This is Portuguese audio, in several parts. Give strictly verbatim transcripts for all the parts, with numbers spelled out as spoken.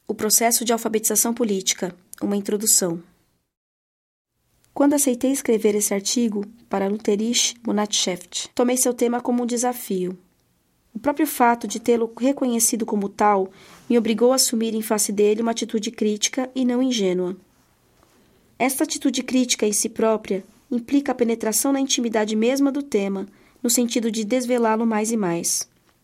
O processo de alfabetização política, uma introdução. Quando aceitei escrever esse artigo para Lutherische Monatsschrift, tomei seu tema como um desafio. O próprio fato de tê-lo reconhecido como tal me obrigou a assumir em face dele uma atitude crítica e não ingênua. Esta atitude crítica em si própria implica a penetração na intimidade mesma do tema, no sentido de desvelá-lo mais e mais.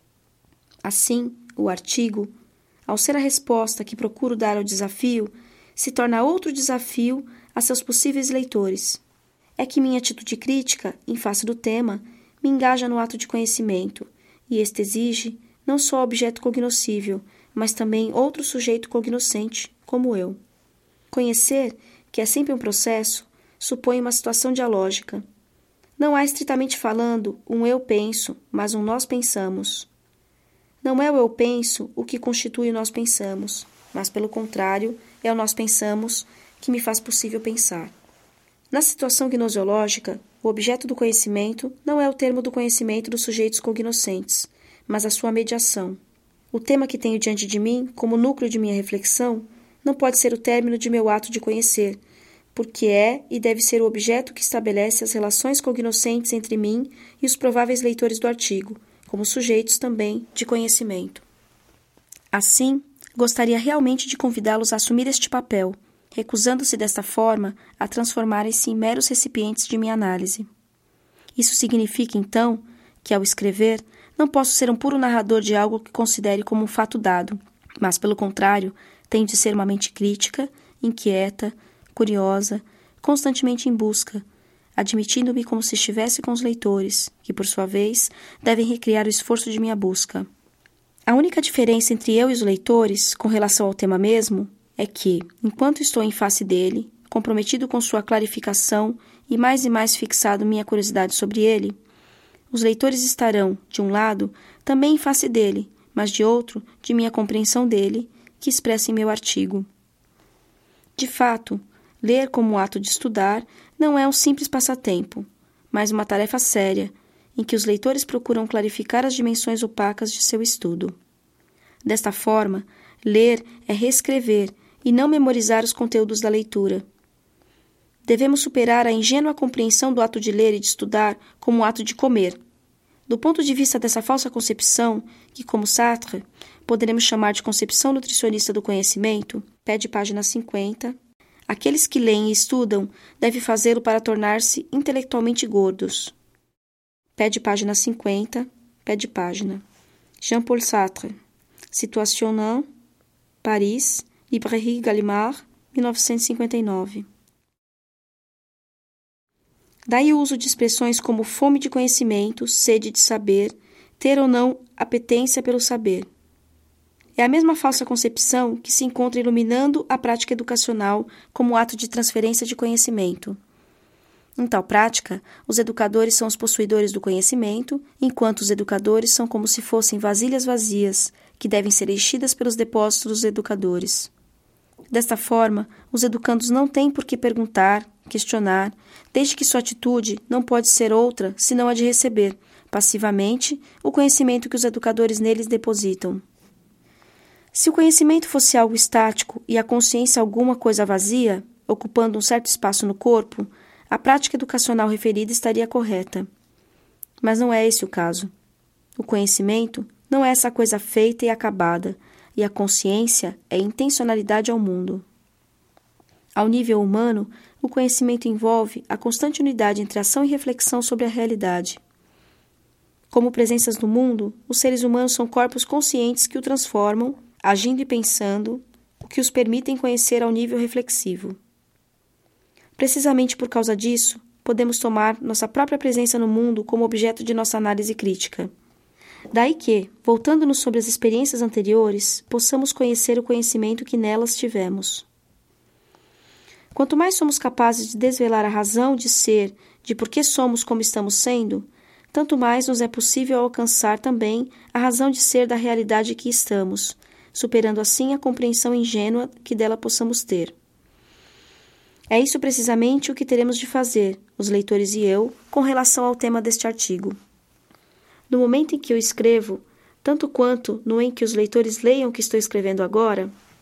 Assim, o artigo, ao ser a resposta que procuro dar ao desafio, se torna outro desafio a seus possíveis leitores. É que minha atitude crítica, em face do tema, me engaja no ato de conhecimento, e este exige não só objeto cognoscível, mas também outro sujeito cognoscente, como eu. Conhecer, que é sempre um processo, supõe uma situação dialógica. Não há, estritamente falando, um eu penso, mas um nós pensamos. Não é o eu penso o que constitui o nós pensamos, mas, pelo contrário, é o nós pensamos que me faz possível pensar. Na situação gnoseológica, o objeto do conhecimento não é o termo do conhecimento dos sujeitos cognoscentes, mas a sua mediação. O tema que tenho diante de mim, como núcleo de minha reflexão, não pode ser o término de meu ato de conhecer, porque é e deve ser o objeto que estabelece as relações cognoscentes entre mim e os prováveis leitores do artigo, como sujeitos também de conhecimento. Assim, gostaria realmente de convidá-los a assumir este papel, recusando-se desta forma a transformarem-se em meros recipientes de minha análise. Isso significa, então, que, ao escrever, não posso ser um puro narrador de algo que considere como um fato dado, mas, pelo contrário, tenho de ser uma mente crítica, inquieta, curiosa, constantemente em busca, admitindo-me como se estivesse com os leitores, que, por sua vez, devem recriar o esforço de minha busca. A única diferença entre eu e os leitores, com relação ao tema mesmo, é que, enquanto estou em face dele, comprometido com sua clarificação e mais e mais fixado minha curiosidade sobre ele, os leitores estarão, de um lado, também em face dele, mas de outro, de minha compreensão dele, que expressa em meu artigo. De fato, ler como ato de estudar não é um simples passatempo, mas uma tarefa séria, em que os leitores procuram clarificar as dimensões opacas de seu estudo. Desta forma, ler é reescrever e não memorizar os conteúdos da leitura. Devemos superar a ingênua compreensão do ato de ler e de estudar como um ato de comer. Do ponto de vista dessa falsa concepção, que, como Sartre, poderemos chamar de concepção nutricionista do conhecimento, pede página cinquenta, aqueles que leem e estudam devem fazê-lo para tornar-se intelectualmente gordos. Pede página cinquenta, pede página. Jean-Paul Sartre, Situation un, Paris, Librairie Gallimard, mil novecentos e cinquenta e nove. Daí o uso de expressões como fome de conhecimento, sede de saber, ter ou não apetência pelo saber. É a mesma falsa concepção que se encontra iluminando a prática educacional como ato de transferência de conhecimento. Em tal prática, os educadores são os possuidores do conhecimento, enquanto os educadores são como se fossem vasilhas vazias, que devem ser enchidas pelos depósitos dos educadores. Desta forma, os educandos não têm por que perguntar, questionar, desde que sua atitude não pode ser outra senão a de receber, passivamente, o conhecimento que os educadores neles depositam. Se o conhecimento fosse algo estático e a consciência alguma coisa vazia, ocupando um certo espaço no corpo, a prática educacional referida estaria correta. Mas não é esse o caso. O conhecimento não é essa coisa feita e acabada, e a consciência é intencionalidade ao mundo. Ao nível humano, o conhecimento envolve a constante unidade entre ação e reflexão sobre a realidade. Como presenças no mundo, os seres humanos são corpos conscientes que o transformam, agindo e pensando, o que os permitem conhecer ao nível reflexivo. Precisamente por causa disso, podemos tomar nossa própria presença no mundo como objeto de nossa análise crítica. Daí que, voltando-nos sobre as experiências anteriores, possamos conhecer o conhecimento que nelas tivemos. Quanto mais somos capazes de desvelar a razão de ser, de por que somos como estamos sendo, tanto mais nos é possível alcançar também a razão de ser da realidade que estamos, superando assim a compreensão ingênua que dela possamos ter. É isso precisamente o que teremos de fazer, os leitores e eu, com relação ao tema deste artigo. No momento em que eu escrevo, tanto quanto no em que os leitores leiam o que estou escrevendo agora,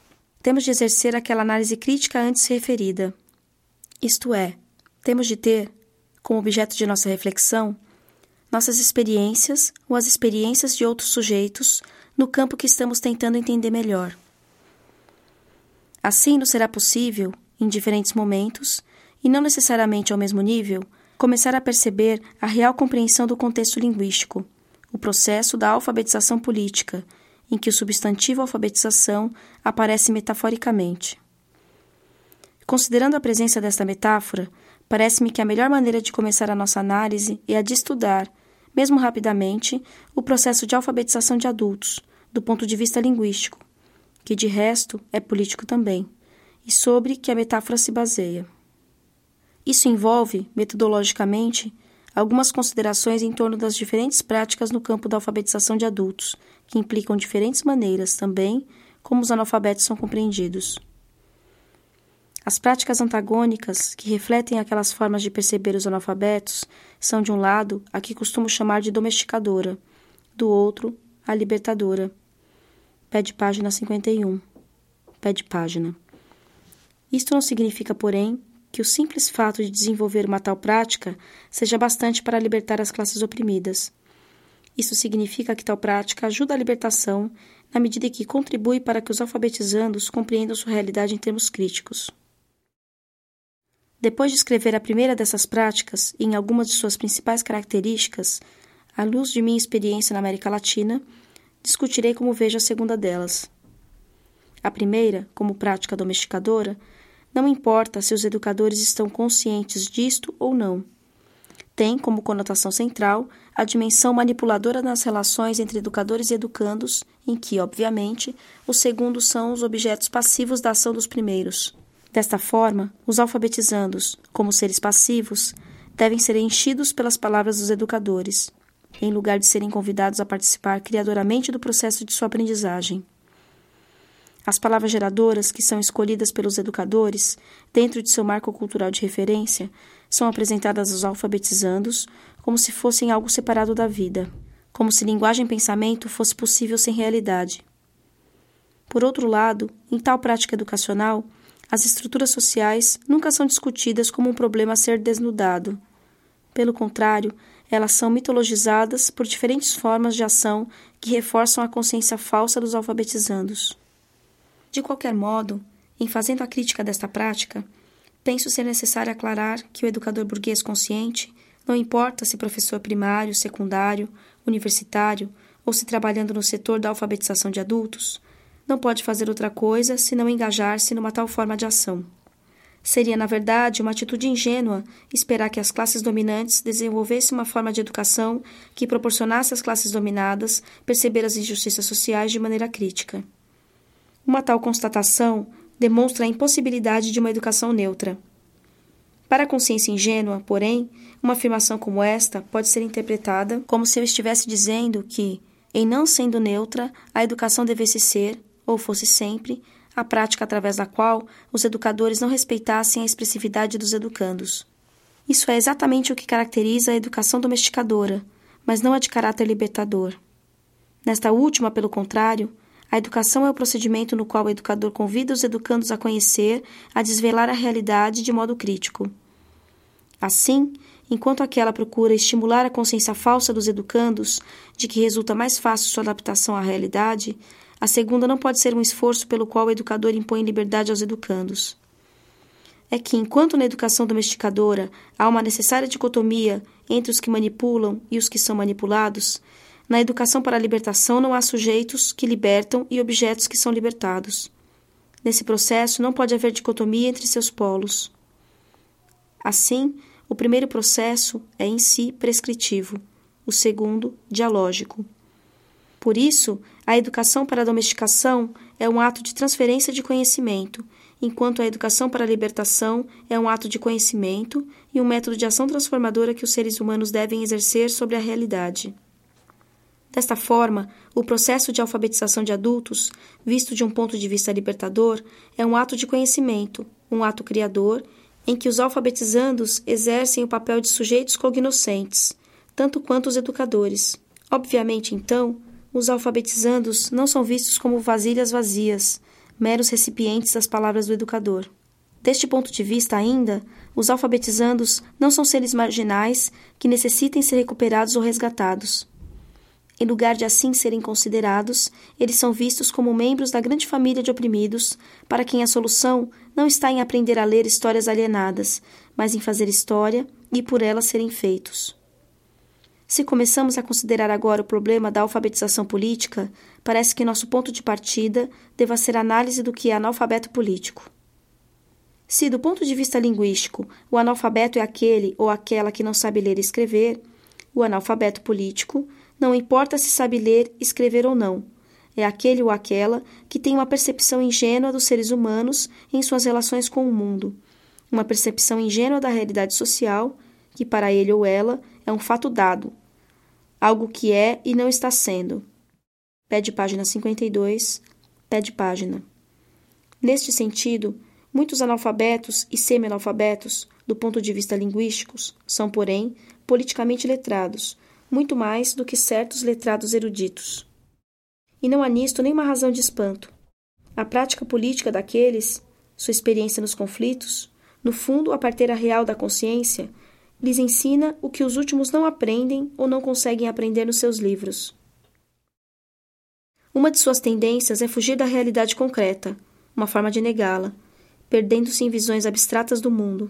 temos de exercer aquela análise crítica antes referida. Isto é, temos de ter, como objeto de nossa reflexão, nossas experiências ou as experiências de outros sujeitos no campo que estamos tentando entender melhor. Assim, nos será possível, em diferentes momentos, e não necessariamente ao mesmo nível, começar a perceber a real compreensão do contexto linguístico, o processo da alfabetização política, em que o substantivo alfabetização aparece metaforicamente. Considerando a presença desta metáfora, parece-me que a melhor maneira de começar a nossa análise é a de estudar, mesmo rapidamente, o processo de alfabetização de adultos, do ponto de vista linguístico, que de resto é político também, e sobre que a metáfora se baseia. Isso envolve, metodologicamente, algumas considerações em torno das diferentes práticas no campo da alfabetização de adultos, que implicam diferentes maneiras também como os analfabetos são compreendidos. As práticas antagônicas, que refletem aquelas formas de perceber os analfabetos, são, de um lado, a que costumo chamar de domesticadora, do outro, a libertadora. Pé de página cinquenta e um. Pé de página. Isto não significa, porém, que o simples fato de desenvolver uma tal prática seja bastante para libertar as classes oprimidas. Isso significa que tal prática ajuda a libertação na medida em que contribui para que os alfabetizandos compreendam sua realidade em termos críticos. Depois de escrever a primeira dessas práticas e em algumas de suas principais características, à luz de minha experiência na América Latina, discutirei como vejo a segunda delas. A primeira, como prática domesticadora, não importa se os educadores estão conscientes disto ou não. Tem como conotação central a dimensão manipuladora nas relações entre educadores e educandos, em que, obviamente, os segundos são os objetos passivos da ação dos primeiros. Desta forma, os alfabetizandos, como seres passivos, devem ser enchidos pelas palavras dos educadores, em lugar de serem convidados a participar criadoramente do processo de sua aprendizagem. As palavras geradoras que são escolhidas pelos educadores, dentro de seu marco cultural de referência, são apresentadas aos alfabetizandos como se fossem algo separado da vida, como se linguagem e pensamento fosse possível sem realidade. Por outro lado, em tal prática educacional, as estruturas sociais nunca são discutidas como um problema a ser desnudado. Pelo contrário, elas são mitologizadas por diferentes formas de ação que reforçam a consciência falsa dos alfabetizandos. De qualquer modo, em fazendo a crítica desta prática, penso ser necessário aclarar que o educador burguês consciente, não importa se professor primário, secundário, universitário ou se trabalhando no setor da alfabetização de adultos, não pode fazer outra coisa senão engajar-se numa tal forma de ação. Seria, na verdade, uma atitude ingênua esperar que as classes dominantes desenvolvessem uma forma de educação que proporcionasse às classes dominadas perceber as injustiças sociais de maneira crítica. Uma tal constatação demonstra a impossibilidade de uma educação neutra. Para a consciência ingênua, porém, uma afirmação como esta pode ser interpretada como se eu estivesse dizendo que, em não sendo neutra, a educação devesse ser, ou fosse sempre, a prática através da qual os educadores não respeitassem a expressividade dos educandos. Isso é exatamente o que caracteriza a educação domesticadora, mas não a de caráter libertador. Nesta última, pelo contrário, a educação é o procedimento no qual o educador convida os educandos a conhecer, a desvelar a realidade de modo crítico. Assim, enquanto aquela procura estimular a consciência falsa dos educandos, de que resulta mais fácil sua adaptação à realidade, a segunda não pode ser um esforço pelo qual o educador impõe liberdade aos educandos. É que, enquanto na educação domesticadora há uma necessária dicotomia entre os que manipulam e os que são manipulados, na educação para a libertação não há sujeitos que libertam e objetos que são libertados. Nesse processo não pode haver dicotomia entre seus polos. Assim, o primeiro processo é em si prescritivo, o segundo, dialógico. Por isso, a educação para a domesticação é um ato de transferência de conhecimento, enquanto a educação para a libertação é um ato de conhecimento e um método de ação transformadora que os seres humanos devem exercer sobre a realidade. Desta forma, o processo de alfabetização de adultos, visto de um ponto de vista libertador, é um ato de conhecimento, um ato criador, em que os alfabetizandos exercem o papel de sujeitos cognoscentes, tanto quanto os educadores. Obviamente, então, os alfabetizandos não são vistos como vasilhas vazias, meros recipientes das palavras do educador. Deste ponto de vista ainda, os alfabetizandos não são seres marginais que necessitem ser recuperados ou resgatados. Em lugar de assim serem considerados, eles são vistos como membros da grande família de oprimidos, para quem a solução não está em aprender a ler histórias alienadas, mas em fazer história e por ela serem feitos. Se começamos a considerar agora o problema da alfabetização política, parece que nosso ponto de partida deva ser a análise do que é analfabeto político. Se, do ponto de vista linguístico, o analfabeto é aquele ou aquela que não sabe ler e escrever, o analfabeto político não importa se sabe ler, escrever ou não. É aquele ou aquela que tem uma percepção ingênua dos seres humanos em suas relações com o mundo. Uma percepção ingênua da realidade social, que para ele ou ela é um fato dado. Algo que é e não está sendo. Pé de página cinquenta e dois, pé de página. Neste sentido, muitos analfabetos e semi-analfabetos, do ponto de vista linguístico, são, porém, politicamente letrados, muito mais do que certos letrados eruditos. E não há nisto nenhuma razão de espanto. A prática política daqueles, sua experiência nos conflitos, no fundo a parteira real da consciência, lhes ensina o que os últimos não aprendem ou não conseguem aprender nos seus livros. Uma de suas tendências é fugir da realidade concreta, uma forma de negá-la, perdendo-se em visões abstratas do mundo.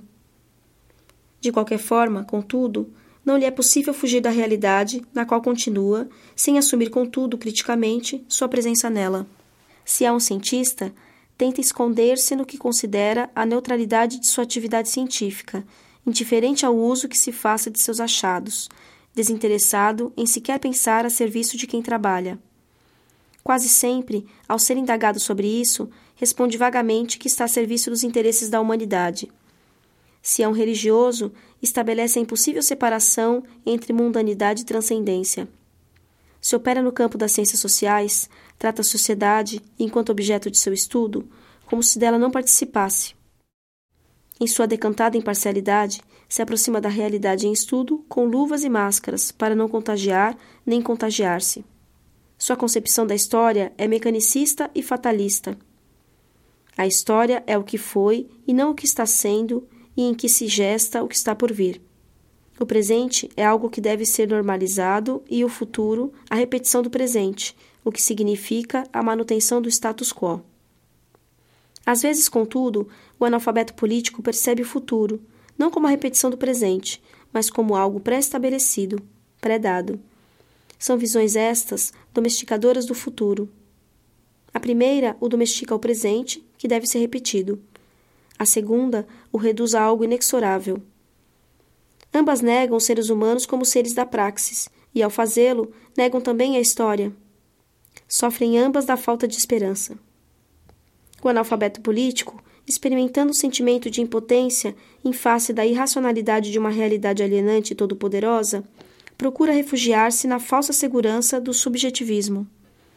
De qualquer forma, contudo, não lhe é possível fugir da realidade, na qual continua, sem assumir, contudo, criticamente, sua presença nela. Se é um cientista, tenta esconder-se no que considera a neutralidade de sua atividade científica, indiferente ao uso que se faça de seus achados, desinteressado em sequer pensar a serviço de quem trabalha. Quase sempre, ao ser indagado sobre isso, responde vagamente que está a serviço dos interesses da humanidade. Se é um religioso, estabelece a impossível separação entre mundanidade e transcendência. Se opera no campo das ciências sociais, trata a sociedade, enquanto objeto de seu estudo, como se dela não participasse. Em sua decantada imparcialidade, se aproxima da realidade em estudo com luvas e máscaras para não contagiar nem contagiar-se. Sua concepção da história é mecanicista e fatalista. A história é o que foi e não o que está sendo e em que se gesta o que está por vir. O presente é algo que deve ser normalizado e o futuro, a repetição do presente, o que significa a manutenção do status quo. Às vezes, contudo, o analfabeto político percebe o futuro, não como a repetição do presente, mas como algo pré-estabelecido, pré-dado. São visões estas domesticadoras do futuro. A primeira o domestica ao presente, que deve ser repetido. A segunda o reduz a algo inexorável. Ambas negam os seres humanos como seres da praxis, e, ao fazê-lo, negam também a história. Sofrem ambas da falta de esperança. O analfabeto político, experimentando o sentimento de impotência em face da irracionalidade de uma realidade alienante e todo-poderosa, procura refugiar-se na falsa segurança do subjetivismo.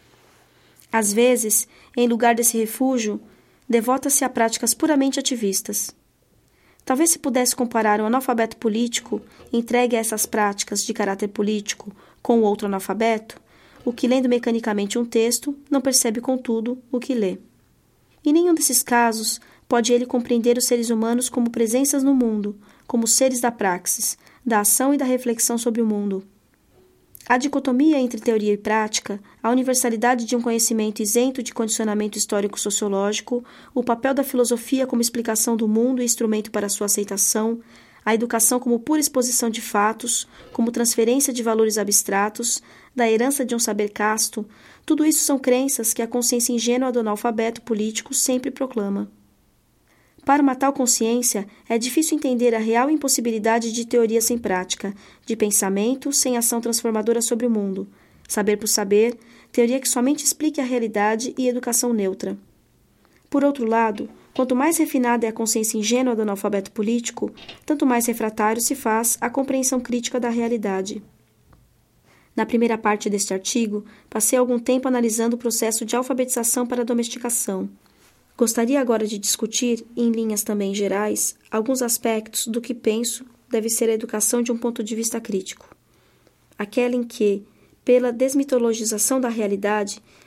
Às vezes, em lugar desse refúgio, devota-se a práticas puramente ativistas. Talvez se pudesse comparar um analfabeto político, entregue a essas práticas de caráter político, com o outro analfabeto, o que, lendo mecanicamente um texto, não percebe, contudo, o que lê. Em nenhum desses casos pode ele compreender os seres humanos como presenças no mundo, como seres da praxis, da ação e da reflexão sobre o mundo. A dicotomia entre teoria e prática, a universalidade de um conhecimento isento de condicionamento histórico-sociológico, o papel da filosofia como explicação do mundo e instrumento para sua aceitação, a educação como pura exposição de fatos, como transferência de valores abstratos, da herança de um saber casto, tudo isso são crenças que a consciência ingênua do analfabeto político sempre proclama. Para uma tal consciência, é difícil entender a real impossibilidade de teoria sem prática, de pensamento sem ação transformadora sobre o mundo, saber por saber, teoria que somente explique a realidade e educação neutra. Por outro lado, quanto mais refinada é a consciência ingênua do analfabeto político, tanto mais refratário se faz à compreensão crítica da realidade. Na primeira parte deste artigo, passei algum tempo analisando o processo de alfabetização para a domesticação. Gostaria agora de discutir, em linhas também gerais, alguns aspectos do que penso deve ser a educação de um ponto de vista crítico. Aquela em que, pela desmitologização da realidade,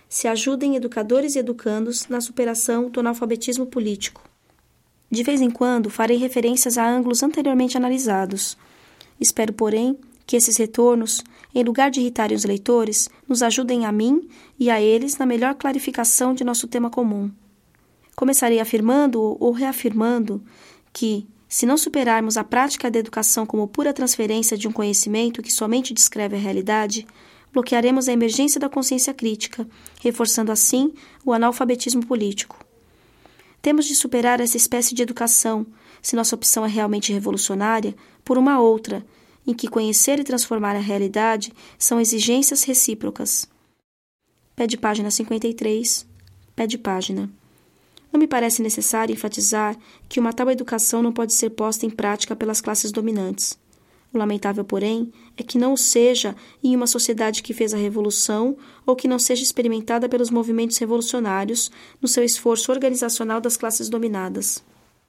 se ajudem educadores e educandos na superação do analfabetismo político. De vez em quando, farei referências a ângulos anteriormente analisados. Espero, porém, que esses retornos, em lugar de irritarem os leitores, nos ajudem a mim e a eles na melhor clarificação de nosso tema comum. Começarei afirmando ou reafirmando que, se não superarmos a prática da educação como pura transferência de um conhecimento que somente descreve a realidade, bloquearemos a emergência da consciência crítica, reforçando assim o analfabetismo político. Temos de superar essa espécie de educação, se nossa opção é realmente revolucionária, por uma outra, em que conhecer e transformar a realidade são exigências recíprocas. Pé de página cinquenta e três, pé de página. Não me parece necessário enfatizar que uma tal educação não pode ser posta em prática pelas classes dominantes. O lamentável, porém, é que não o seja em uma sociedade que fez a revolução ou que não seja experimentada pelos movimentos revolucionários no seu esforço organizacional das classes dominadas.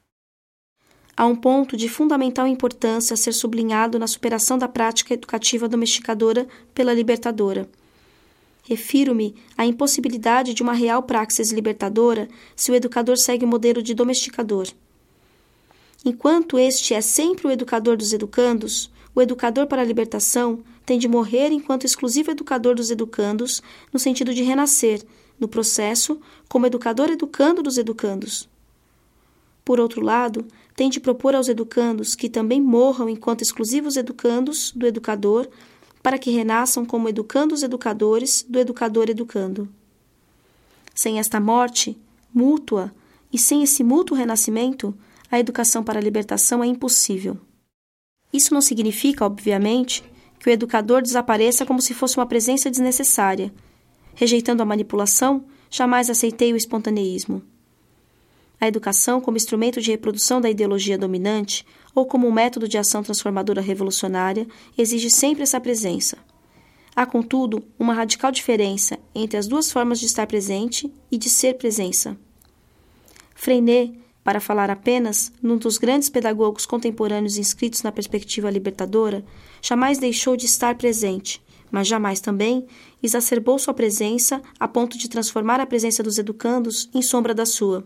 Há um ponto de fundamental importância a ser sublinhado na superação da prática educativa domesticadora pela libertadora. Refiro-me à impossibilidade de uma real praxis libertadora se o educador segue o modelo de domesticador. Enquanto este é sempre o educador dos educandos, o educador para a libertação tem de morrer enquanto exclusivo educador dos educandos, no sentido de renascer, no processo, como educador educando dos educandos. Por outro lado, tem de propor aos educandos que também morram enquanto exclusivos educandos do educador, para que renasçam como educandos educadores do educador educando. Sem esta morte mútua e sem esse mútuo renascimento, a educação para a libertação é impossível. Isso não significa, obviamente, que o educador desapareça como se fosse uma presença desnecessária. Rejeitando a manipulação, jamais aceitei o espontaneísmo. A educação, como instrumento de reprodução da ideologia dominante ou como um método de ação transformadora revolucionária, exige sempre essa presença. Há, contudo, uma radical diferença entre as duas formas de estar presente e de ser presença. Freinet, para falar apenas num dos grandes pedagogos contemporâneos inscritos na perspectiva libertadora, jamais deixou de estar presente, mas jamais também exacerbou sua presença a ponto de transformar a presença dos educandos em sombra da sua.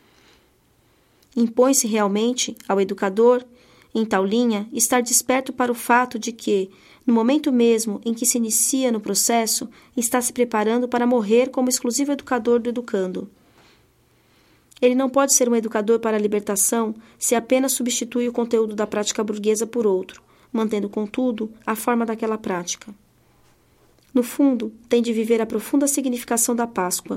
Impõe-se realmente ao educador, em tal linha, estar desperto para o fato de que, no momento mesmo em que se inicia no processo, está se preparando para morrer como exclusivo educador do educando. Ele não pode ser um educador para a libertação se apenas substitui o conteúdo da prática burguesa por outro, mantendo, contudo, a forma daquela prática. No fundo, tem de viver a profunda significação da Páscoa.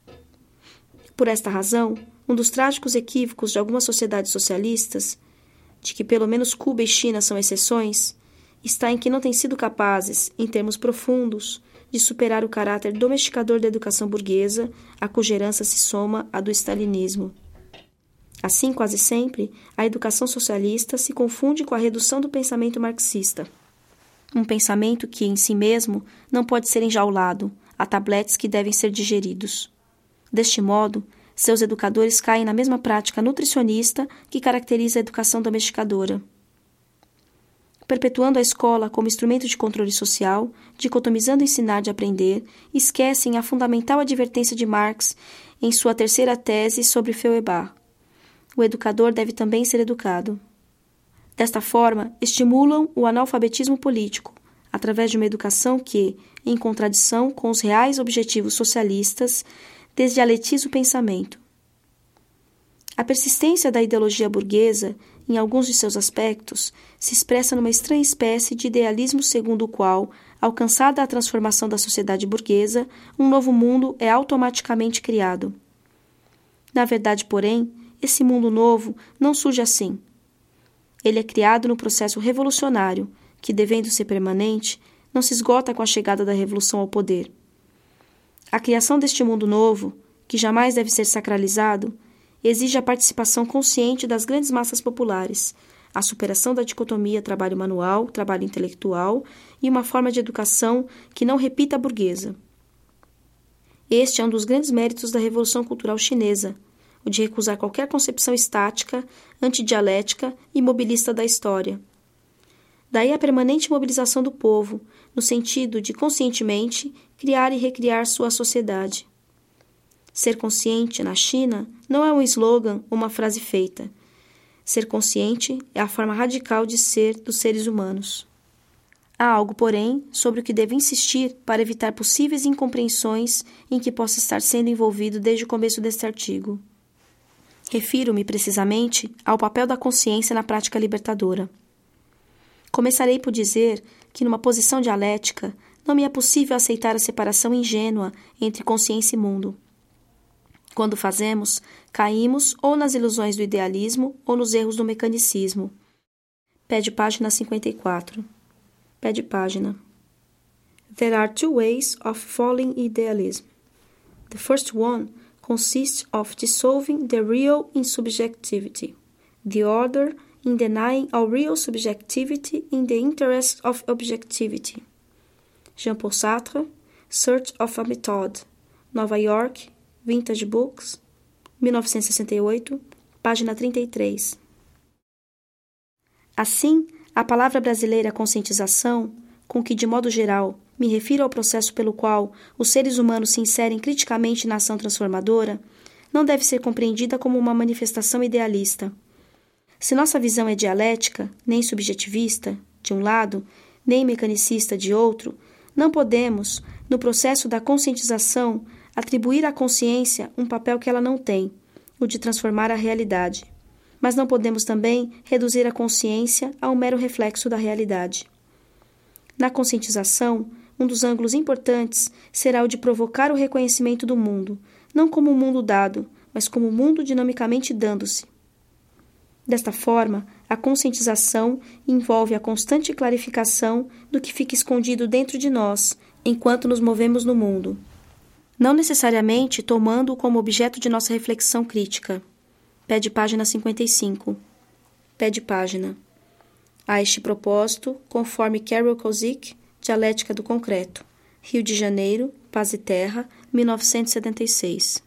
Por esta razão, um dos trágicos equívocos de algumas sociedades socialistas, de que pelo menos Cuba e China são exceções, está em que não têm sido capazes, em termos profundos, de superar o caráter domesticador da educação burguesa, a cuja herança se soma à do stalinismo. Assim, quase sempre, a educação socialista se confunde com a redução do pensamento marxista. Um pensamento que, em si mesmo, não pode ser enjaulado, a tabletes que devem ser digeridos. Deste modo, seus educadores caem na mesma prática nutricionista que caracteriza a educação domesticadora. Perpetuando a escola como instrumento de controle social, dicotomizando ensinar de aprender, esquecem a fundamental advertência de Marx em sua terceira tese sobre Feuerbach. O educador deve também ser educado. Desta forma, estimulam o analfabetismo político, através de uma educação que, em contradição com os reais objetivos socialistas, desdialetiza o pensamento. A persistência da ideologia burguesa, em alguns de seus aspectos, se expressa numa estranha espécie de idealismo segundo o qual, alcançada a transformação da sociedade burguesa, um novo mundo é automaticamente criado. Na verdade, porém, esse mundo novo não surge assim. Ele é criado no processo revolucionário, que, devendo ser permanente, não se esgota com a chegada da revolução ao poder. A criação deste mundo novo, que jamais deve ser sacralizado, exige a participação consciente das grandes massas populares, a superação da dicotomia trabalho manual, trabalho intelectual e uma forma de educação que não repita a burguesa. Este é um dos grandes méritos da Revolução Cultural Chinesa, o de recusar qualquer concepção estática, antidialética e mobilista da história. Daí a permanente mobilização do povo, no sentido de, conscientemente, criar e recriar sua sociedade. Ser consciente, na China, não é um slogan ou uma frase feita. Ser consciente é a forma radical de ser dos seres humanos. Há algo, porém, sobre o que devo insistir para evitar possíveis incompreensões em que possa estar sendo envolvido desde o começo deste artigo. Refiro-me, precisamente, ao papel da consciência na prática libertadora. Começarei por dizer que, numa posição dialética, não me é possível aceitar a separação ingênua entre consciência e mundo. Quando fazemos, caímos ou nas ilusões do idealismo ou nos erros do mecanicismo. Pé de página cinquenta e quatro. Pé de página. There are two ways of falling idealism. The first one consists of dissolving the real in subjectivity. The other in denying all real subjectivity in the interest of objectivity. Jean-Paul Sartre, Search of a Method, Nova York, Vintage Books, mil novecentos e sessenta e oito, página trinta e três. Assim, a palavra brasileira conscientização, com que, de modo geral, me refiro ao processo pelo qual os seres humanos se inserem criticamente na ação transformadora, não deve ser compreendida como uma manifestação idealista. Se nossa visão é dialética, nem subjetivista, de um lado, nem mecanicista, de outro, não podemos, no processo da conscientização, atribuir à consciência um papel que ela não tem, o de transformar a realidade. Mas não podemos também reduzir a consciência a um mero reflexo da realidade. Na conscientização, um dos ângulos importantes será o de provocar o reconhecimento do mundo, não como um mundo dado, mas como um mundo dinamicamente dando-se. Desta forma, a conscientização envolve a constante clarificação do que fica escondido dentro de nós, enquanto nos movemos no mundo, não necessariamente tomando-o como objeto de nossa reflexão crítica. Pé de página cinquenta e cinco. Pé de página. A este propósito, conforme Carol Kozik, Dialética do Concreto, Rio de Janeiro, Paz e Terra, mil novecentos e setenta e seis.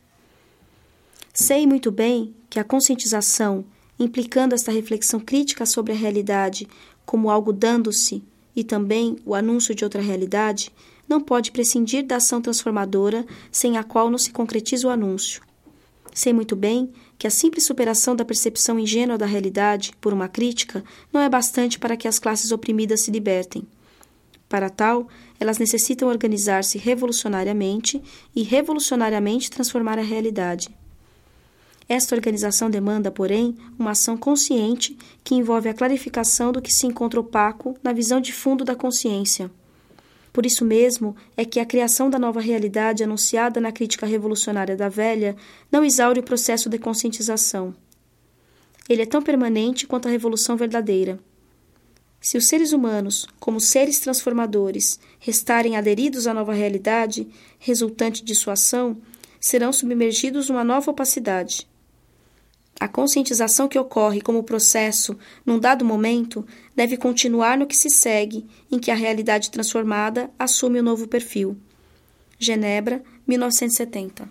Sei muito bem que a conscientização, implicando esta reflexão crítica sobre a realidade como algo dando-se e também o anúncio de outra realidade, não pode prescindir da ação transformadora sem a qual não se concretiza o anúncio. Sei muito bem que a simples superação da percepção ingênua da realidade por uma crítica não é bastante para que as classes oprimidas se libertem. Para tal, elas necessitam organizar-se revolucionariamente e revolucionariamente transformar a realidade. Esta organização demanda, porém, uma ação consciente que envolve a clarificação do que se encontra opaco na visão de fundo da consciência. Por isso mesmo é que a criação da nova realidade anunciada na crítica revolucionária da velha não exaure o processo de conscientização. Ele é tão permanente quanto a revolução verdadeira. Se os seres humanos, como seres transformadores, restarem aderidos à nova realidade, resultante de sua ação, serão submergidos numa nova opacidade. A conscientização que ocorre como processo num dado momento deve continuar no que se segue, em que a realidade transformada assume o novo perfil. Genebra, mil novecentos e setenta.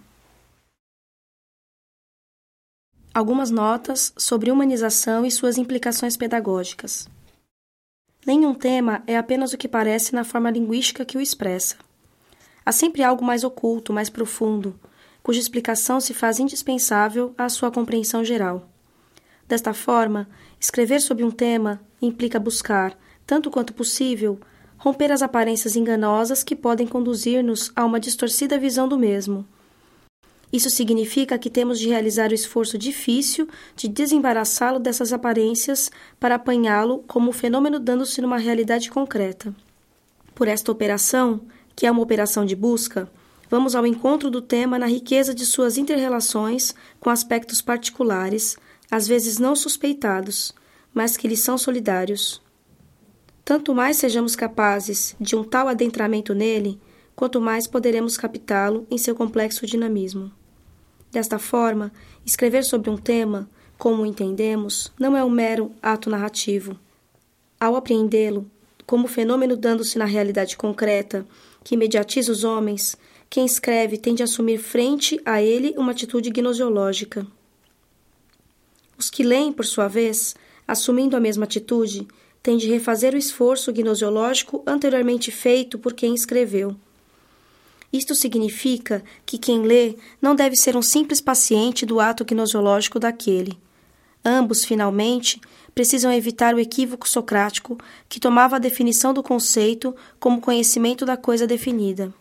Algumas notas sobre humanização e suas implicações pedagógicas. Nenhum tema é apenas o que parece na forma linguística que o expressa. Há sempre algo mais oculto, mais profundo, cuja explicação se faz indispensável à sua compreensão geral. Desta forma, escrever sobre um tema implica buscar, tanto quanto possível, romper as aparências enganosas que podem conduzir-nos a uma distorcida visão do mesmo. Isso significa que temos de realizar o esforço difícil de desembaraçá-lo dessas aparências para apanhá-lo como um fenômeno dando-se numa realidade concreta. Por esta operação, que é uma operação de busca, vamos ao encontro do tema na riqueza de suas inter-relações com aspectos particulares, às vezes não suspeitados, mas que lhes são solidários. Tanto mais sejamos capazes de um tal adentramento nele, quanto mais poderemos captá-lo em seu complexo dinamismo. Desta forma, escrever sobre um tema, como o entendemos, não é um mero ato narrativo. Ao apreendê-lo, como fenômeno dando-se na realidade concreta, que mediatiza os homens, quem escreve tem de assumir frente a ele uma atitude gnoseológica. Os que leem, por sua vez, assumindo a mesma atitude, tem de refazer o esforço gnosiológico anteriormente feito por quem escreveu. Isto significa que quem lê não deve ser um simples paciente do ato gnosiológico daquele. Ambos, finalmente, precisam evitar o equívoco socrático que tomava a definição do conceito como conhecimento da coisa definida.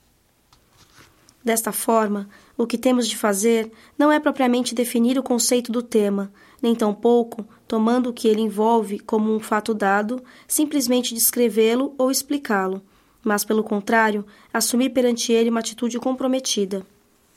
Desta forma, o que temos de fazer não é propriamente definir o conceito do tema, nem tampouco, tomando o que ele envolve como um fato dado, simplesmente descrevê-lo ou explicá-lo, mas, pelo contrário, assumir perante ele uma atitude comprometida.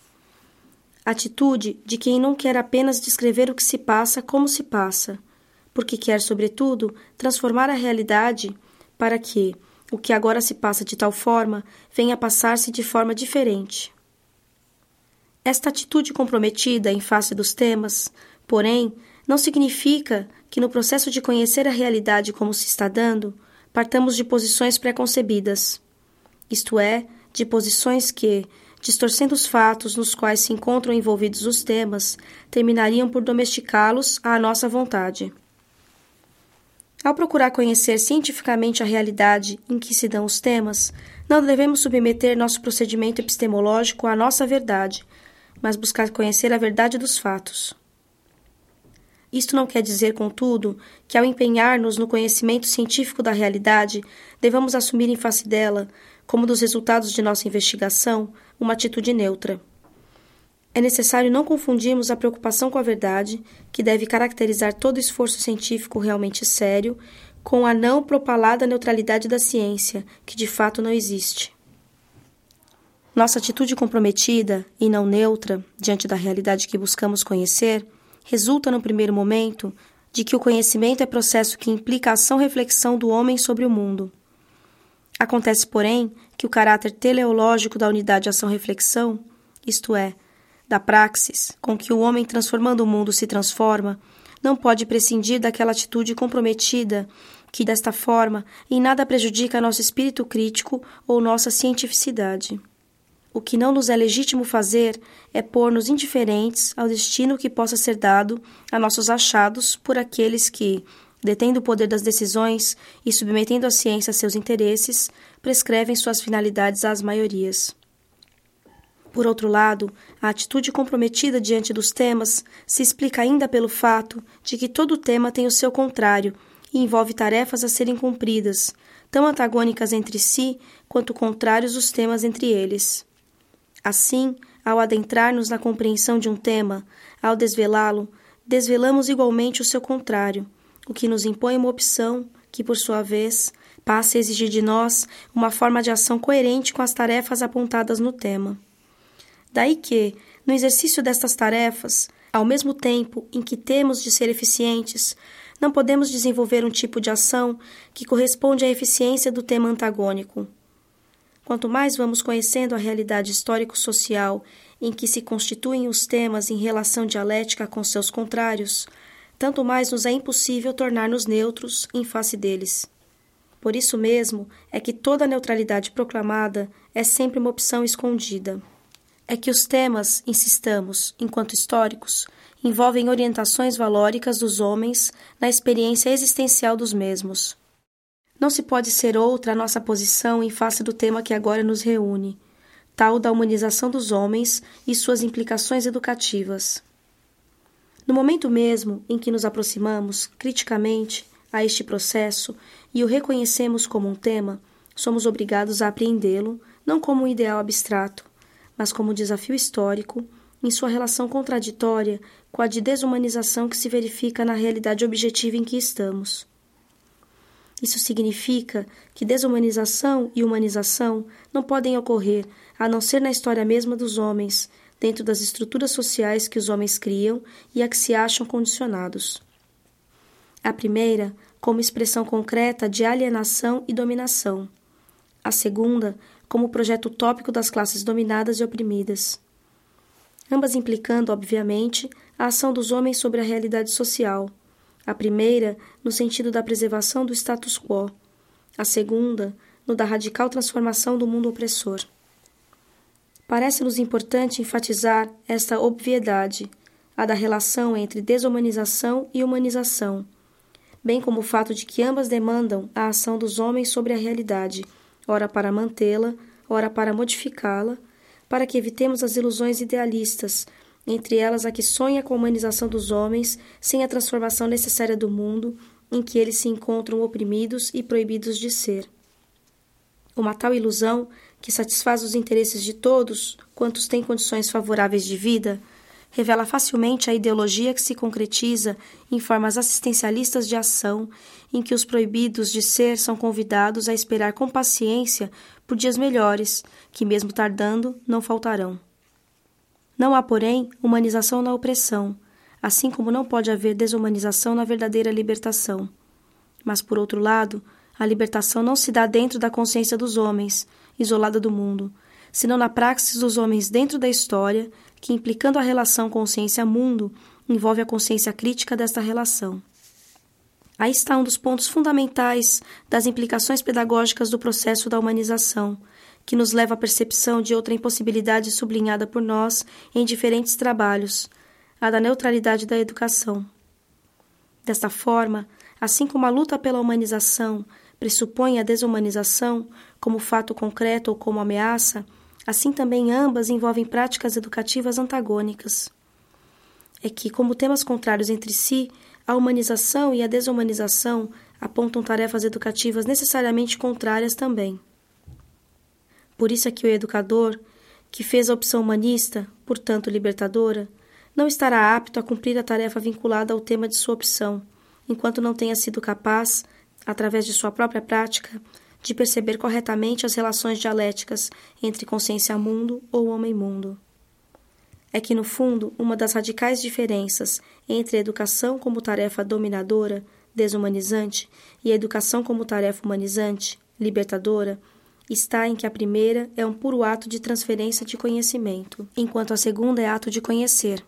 Atitude de quem não quer apenas descrever o que se passa como se passa, porque quer, sobretudo, transformar a realidade para que o que agora se passa de tal forma venha a passar-se de forma diferente. Esta atitude comprometida em face dos temas, porém, não significa que no processo de conhecer a realidade como se está dando, partamos de posições preconcebidas, isto é, de posições que, distorcendo os fatos nos quais se encontram envolvidos os temas, terminariam por domesticá-los à nossa vontade. Ao procurar conhecer cientificamente a realidade em que se dão os temas, não devemos submeter nosso procedimento epistemológico à nossa verdade, mas buscar conhecer a verdade dos fatos. Isto não quer dizer, contudo, que ao empenhar-nos no conhecimento científico da realidade, devamos assumir em face dela, como dos resultados de nossa investigação, uma atitude neutra. É necessário não confundirmos a preocupação com a verdade, que deve caracterizar todo esforço científico realmente sério, com a não propalada neutralidade da ciência, que de fato não existe. Nossa atitude comprometida e não neutra, diante da realidade que buscamos conhecer, resulta, no primeiro momento, de que o conhecimento é processo que implica a ação-reflexão do homem sobre o mundo. Acontece, porém, que o caráter teleológico da unidade ação-reflexão, isto é, da praxis, com que o homem transformando o mundo se transforma, não pode prescindir daquela atitude comprometida que, desta forma, em nada prejudica nosso espírito crítico ou nossa cientificidade. O que não nos é legítimo fazer é pôr-nos indiferentes ao destino que possa ser dado a nossos achados por aqueles que, detendo o poder das decisões e submetendo a ciência a seus interesses, prescrevem suas finalidades às maiorias. Por outro lado, a atitude comprometida diante dos temas se explica ainda pelo fato de que todo tema tem o seu contrário e envolve tarefas a serem cumpridas, tão antagônicas entre si quanto contrários os temas entre eles. Assim, ao adentrar-nos na compreensão de um tema, ao desvelá-lo, desvelamos igualmente o seu contrário, o que nos impõe uma opção que, por sua vez, passa a exigir de nós uma forma de ação coerente com as tarefas apontadas no tema. Daí que, no exercício destas tarefas, ao mesmo tempo em que temos de ser eficientes, não podemos desenvolver um tipo de ação que corresponde à eficiência do tema antagônico. Quanto mais vamos conhecendo a realidade histórico-social em que se constituem os temas em relação dialética com seus contrários, tanto mais nos é impossível tornar-nos neutros em face deles. Por isso mesmo é que toda a neutralidade proclamada é sempre uma opção escondida. É que os temas, insistamos, enquanto históricos, envolvem orientações valóricas dos homens na experiência existencial dos mesmos. Não se pode ser outra a nossa posição em face do tema que agora nos reúne, tal da humanização dos homens e suas implicações educativas. No momento mesmo em que nos aproximamos, criticamente, a este processo e o reconhecemos como um tema, somos obrigados a apreendê-lo não como um ideal abstrato, mas como um desafio histórico em sua relação contraditória com a de desumanização que se verifica na realidade objetiva em que estamos. Isso significa que desumanização e humanização não podem ocorrer a não ser na história mesma dos homens, dentro das estruturas sociais que os homens criam e a que se acham condicionados. A primeira, como expressão concreta de alienação e dominação. A segunda, como projeto utópico das classes dominadas e oprimidas. Ambas implicando, obviamente, a ação dos homens sobre a realidade social. A primeira, no sentido da preservação do status quo. A segunda, no da radical transformação do mundo opressor. Parece-nos importante enfatizar esta obviedade, a da relação entre desumanização e humanização, bem como o fato de que ambas demandam a ação dos homens sobre a realidade, ora para mantê-la, ora para modificá-la, para que evitemos as ilusões idealistas, entre elas a que sonha com a humanização dos homens sem a transformação necessária do mundo em que eles se encontram oprimidos e proibidos de ser. Uma tal ilusão, que satisfaz os interesses de todos quantos têm condições favoráveis de vida, revela facilmente a ideologia que se concretiza em formas assistencialistas de ação, em que os proibidos de ser são convidados a esperar com paciência por dias melhores, que mesmo tardando, não faltarão. Não há, porém, humanização na opressão, assim como não pode haver desumanização na verdadeira libertação. Mas, por outro lado, a libertação não se dá dentro da consciência dos homens, isolada do mundo, senão na praxis dos homens dentro da história, que, implicando a relação consciência-mundo, envolve a consciência crítica desta relação. Aí está um dos pontos fundamentais das implicações pedagógicas do processo da humanização, que nos leva à percepção de outra impossibilidade sublinhada por nós em diferentes trabalhos, a da neutralidade da educação. Desta forma, assim como a luta pela humanização pressupõe a desumanização como fato concreto ou como ameaça, assim também ambas envolvem práticas educativas antagônicas. É que, como temas contrários entre si, a humanização e a desumanização apontam tarefas educativas necessariamente contrárias também. Por isso é que o educador, que fez a opção humanista, portanto libertadora, não estará apto a cumprir a tarefa vinculada ao tema de sua opção, enquanto não tenha sido capaz, através de sua própria prática, de perceber corretamente as relações dialéticas entre consciência-mundo ou homem-mundo. É que, no fundo, uma das radicais diferenças entre a educação como tarefa dominadora, desumanizante, e a educação como tarefa humanizante, libertadora, está em que a primeira é um puro ato de transferência de conhecimento, enquanto a segunda é ato de conhecer.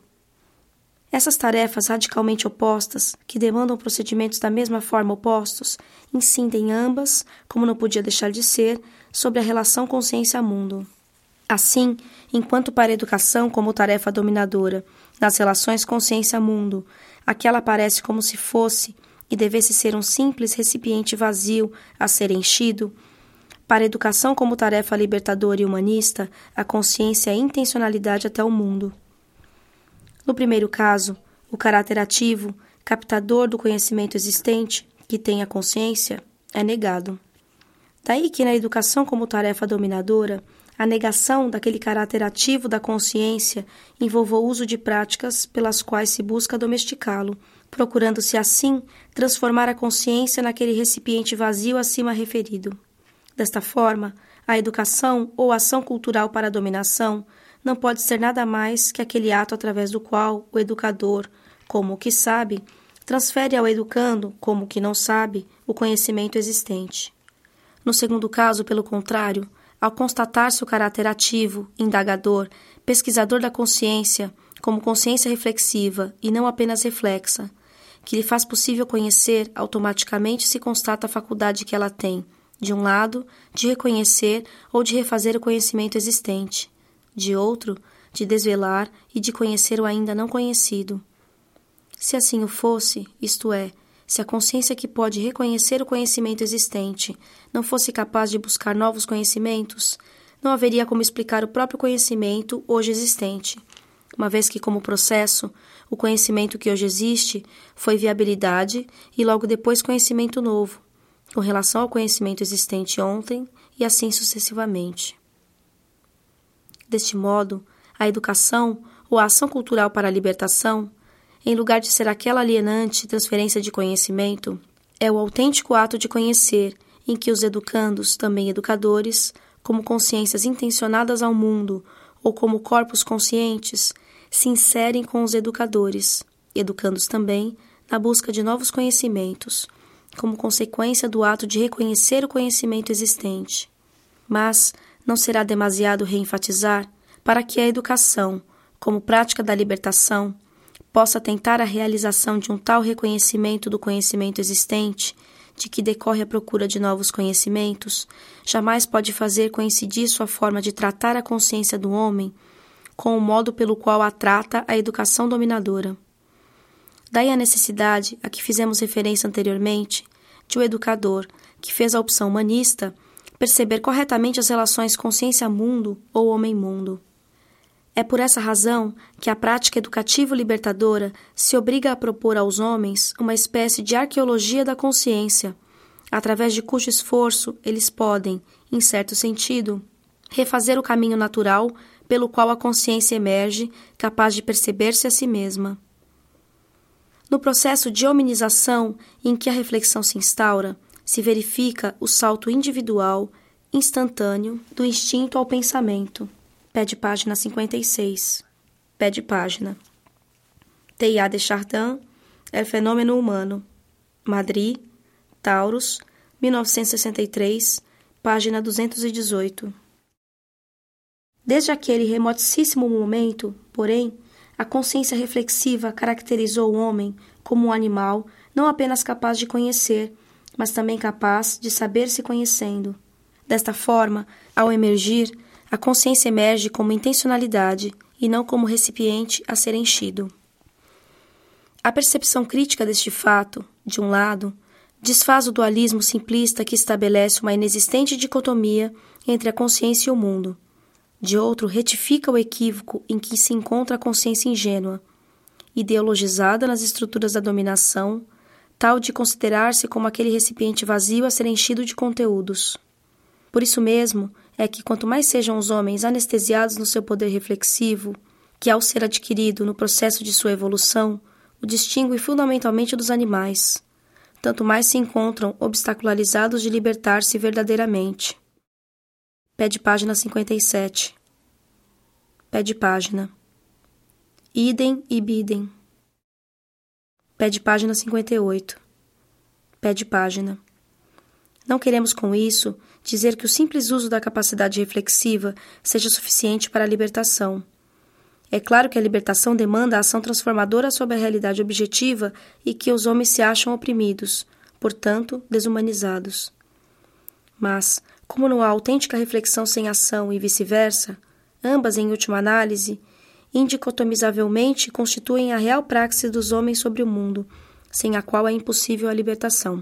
Essas tarefas radicalmente opostas, que demandam procedimentos da mesma forma opostos, incidem ambas, como não podia deixar de ser, sobre a relação consciência-mundo. Assim, enquanto para a educação como tarefa dominadora, nas relações consciência-mundo, aquela aparece como se fosse e devesse ser um simples recipiente vazio a ser enchido, para a educação como tarefa libertadora e humanista, a consciência é intencionalidade até o mundo. No primeiro caso, o caráter ativo, captador do conhecimento existente, que tem a consciência, é negado. Daí que na educação como tarefa dominadora, a negação daquele caráter ativo da consciência envolva o uso de práticas pelas quais se busca domesticá-lo, procurando-se assim transformar a consciência naquele recipiente vazio acima referido. Desta forma, a educação ou ação cultural para a dominação não pode ser nada mais que aquele ato através do qual o educador, como o que sabe, transfere ao educando, como o que não sabe, o conhecimento existente. No segundo caso, pelo contrário, ao constatar-se o caráter ativo, indagador, pesquisador da consciência, como consciência reflexiva e não apenas reflexa, que lhe faz possível conhecer, automaticamente se constata a faculdade que ela tem, de um lado, de reconhecer ou de refazer o conhecimento existente, de outro, de desvelar e de conhecer o ainda não conhecido. Se assim o fosse, isto é, se a consciência que pode reconhecer o conhecimento existente não fosse capaz de buscar novos conhecimentos, não haveria como explicar o próprio conhecimento hoje existente, uma vez que, como processo, o conhecimento que hoje existe foi viabilidade e logo depois conhecimento novo, com relação ao conhecimento existente ontem e assim sucessivamente. Deste modo, a educação ou a ação cultural para a libertação, em lugar de ser aquela alienante transferência de conhecimento, é o autêntico ato de conhecer, em que os educandos, também educadores, como consciências intencionadas ao mundo ou como corpos conscientes, se inserem com os educadores, educandos também, na busca de novos conhecimentos, como consequência do ato de reconhecer o conhecimento existente. Mas não será demasiado reenfatizar para que a educação, como prática da libertação, possa tentar a realização de um tal reconhecimento do conhecimento existente, de que decorre a procura de novos conhecimentos, jamais pode fazer coincidir sua forma de tratar a consciência do homem com o modo pelo qual a trata a educação dominadora. Daí a necessidade, a que fizemos referência anteriormente, de um educador que fez a opção humanista perceber corretamente as relações consciência-mundo ou homem-mundo. É por essa razão que a prática educativo-libertadora se obriga a propor aos homens uma espécie de arqueologia da consciência, através de cujo esforço eles podem, em certo sentido, refazer o caminho natural pelo qual a consciência emerge, capaz de perceber-se a si mesma. No processo de hominização em que a reflexão se instaura, se verifica o salto individual, instantâneo, do instinto ao pensamento. Pé de página cinquenta e seis. Pé de página. Teilhard de Chardin, El Fenômeno Humano. Madrid, Taurus, mil novecentos e sessenta e três, página duzentos e dezoito. Desde aquele remotíssimo momento, porém, a consciência reflexiva caracterizou o homem como um animal não apenas capaz de conhecer, mas também capaz de saber se conhecendo. Desta forma, ao emergir, a consciência emerge como intencionalidade e não como recipiente a ser enchido. A percepção crítica deste fato, de um lado, desfaz o dualismo simplista que estabelece uma inexistente dicotomia entre a consciência e o mundo. De outro, retifica o equívoco em que se encontra a consciência ingênua, ideologizada nas estruturas da dominação, tal de considerar-se como aquele recipiente vazio a ser enchido de conteúdos. Por isso mesmo é que quanto mais sejam os homens anestesiados no seu poder reflexivo, que ao ser adquirido no processo de sua evolução, o distingue fundamentalmente dos animais, tanto mais se encontram obstacularizados de libertar-se verdadeiramente. Pé de página cinquenta e sete. Pé de página. Idem e bidem. Pé de página cinquenta e oito. Pé de página. Não queremos com isso dizer que o simples uso da capacidade reflexiva seja suficiente para a libertação. É claro que a libertação demanda a ação transformadora sobre a realidade objetiva e que os homens se acham oprimidos, portanto, desumanizados. Mas, como não há autêntica reflexão sem ação e vice-versa, ambas, em última análise, indicotomizavelmente constituem a real praxis dos homens sobre o mundo, sem a qual é impossível a libertação.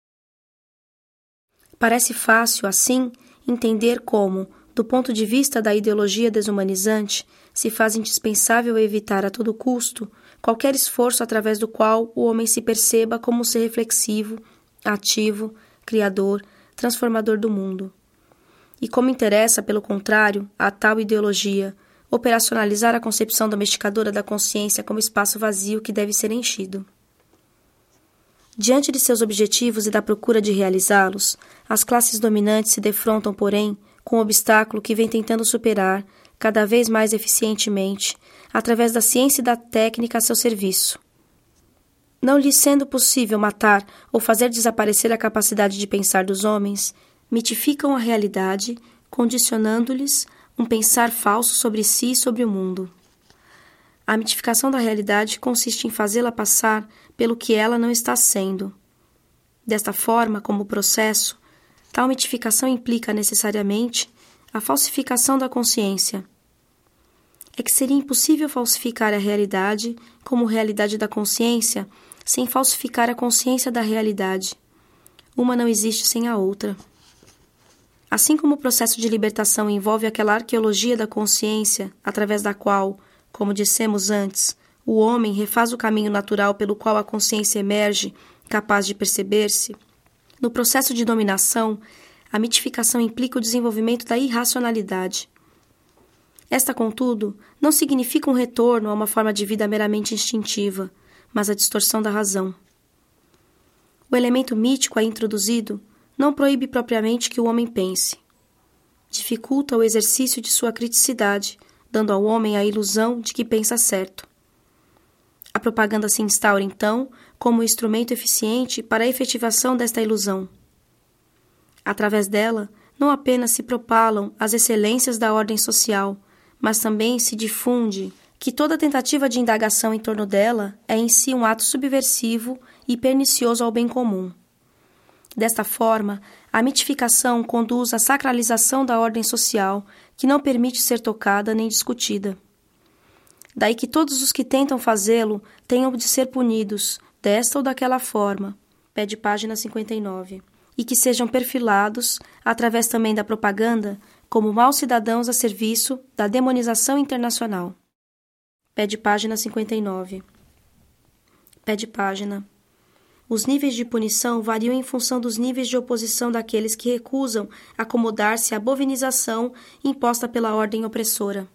Parece fácil, assim, entender como, do ponto de vista da ideologia desumanizante, se faz indispensável evitar a todo custo qualquer esforço através do qual o homem se perceba como um ser reflexivo, ativo, criador, transformador do mundo. E como interessa, pelo contrário, a tal ideologia operacionalizar a concepção domesticadora da consciência como espaço vazio que deve ser enchido. Diante de seus objetivos e da procura de realizá-los, as classes dominantes se defrontam, porém, com um obstáculo que vem tentando superar, cada vez mais eficientemente, através da ciência e da técnica a seu serviço. Não lhes sendo possível matar ou fazer desaparecer a capacidade de pensar dos homens, mitificam a realidade, condicionando-lhes um pensar falso sobre si e sobre o mundo. A mitificação da realidade consiste em fazê-la passar pelo que ela não está sendo. Desta forma, como processo, tal mitificação implica necessariamente a falsificação da consciência. É que seria impossível falsificar a realidade como realidade da consciência sem falsificar a consciência da realidade. Uma não existe sem a outra. Assim como o processo de libertação envolve aquela arqueologia da consciência, através da qual, como dissemos antes, o homem refaz o caminho natural pelo qual a consciência emerge, capaz de perceber-se, no processo de dominação, a mitificação implica o desenvolvimento da irracionalidade. Esta, contudo, não significa um retorno a uma forma de vida meramente instintiva, mas a distorção da razão. O elemento mítico aí introduzido não proíbe propriamente que o homem pense. Dificulta o exercício de sua criticidade, dando ao homem a ilusão de que pensa certo. A propaganda se instaura, então, como um instrumento eficiente para a efetivação desta ilusão. Através dela, não apenas se propalam as excelências da ordem social, mas também se difunde que toda tentativa de indagação em torno dela é em si um ato subversivo e pernicioso ao bem comum. Desta forma, a mitificação conduz à sacralização da ordem social, que não permite ser tocada nem discutida. Daí que todos os que tentam fazê-lo tenham de ser punidos, desta ou daquela forma, pede página cinquenta e nove, e que sejam perfilados, através também da propaganda, como maus cidadãos a serviço da demonização internacional. Pede página cinquenta e nove. Pede página. Os níveis de punição variam em função dos níveis de oposição daqueles que recusam acomodar-se à bovinização imposta pela ordem opressora.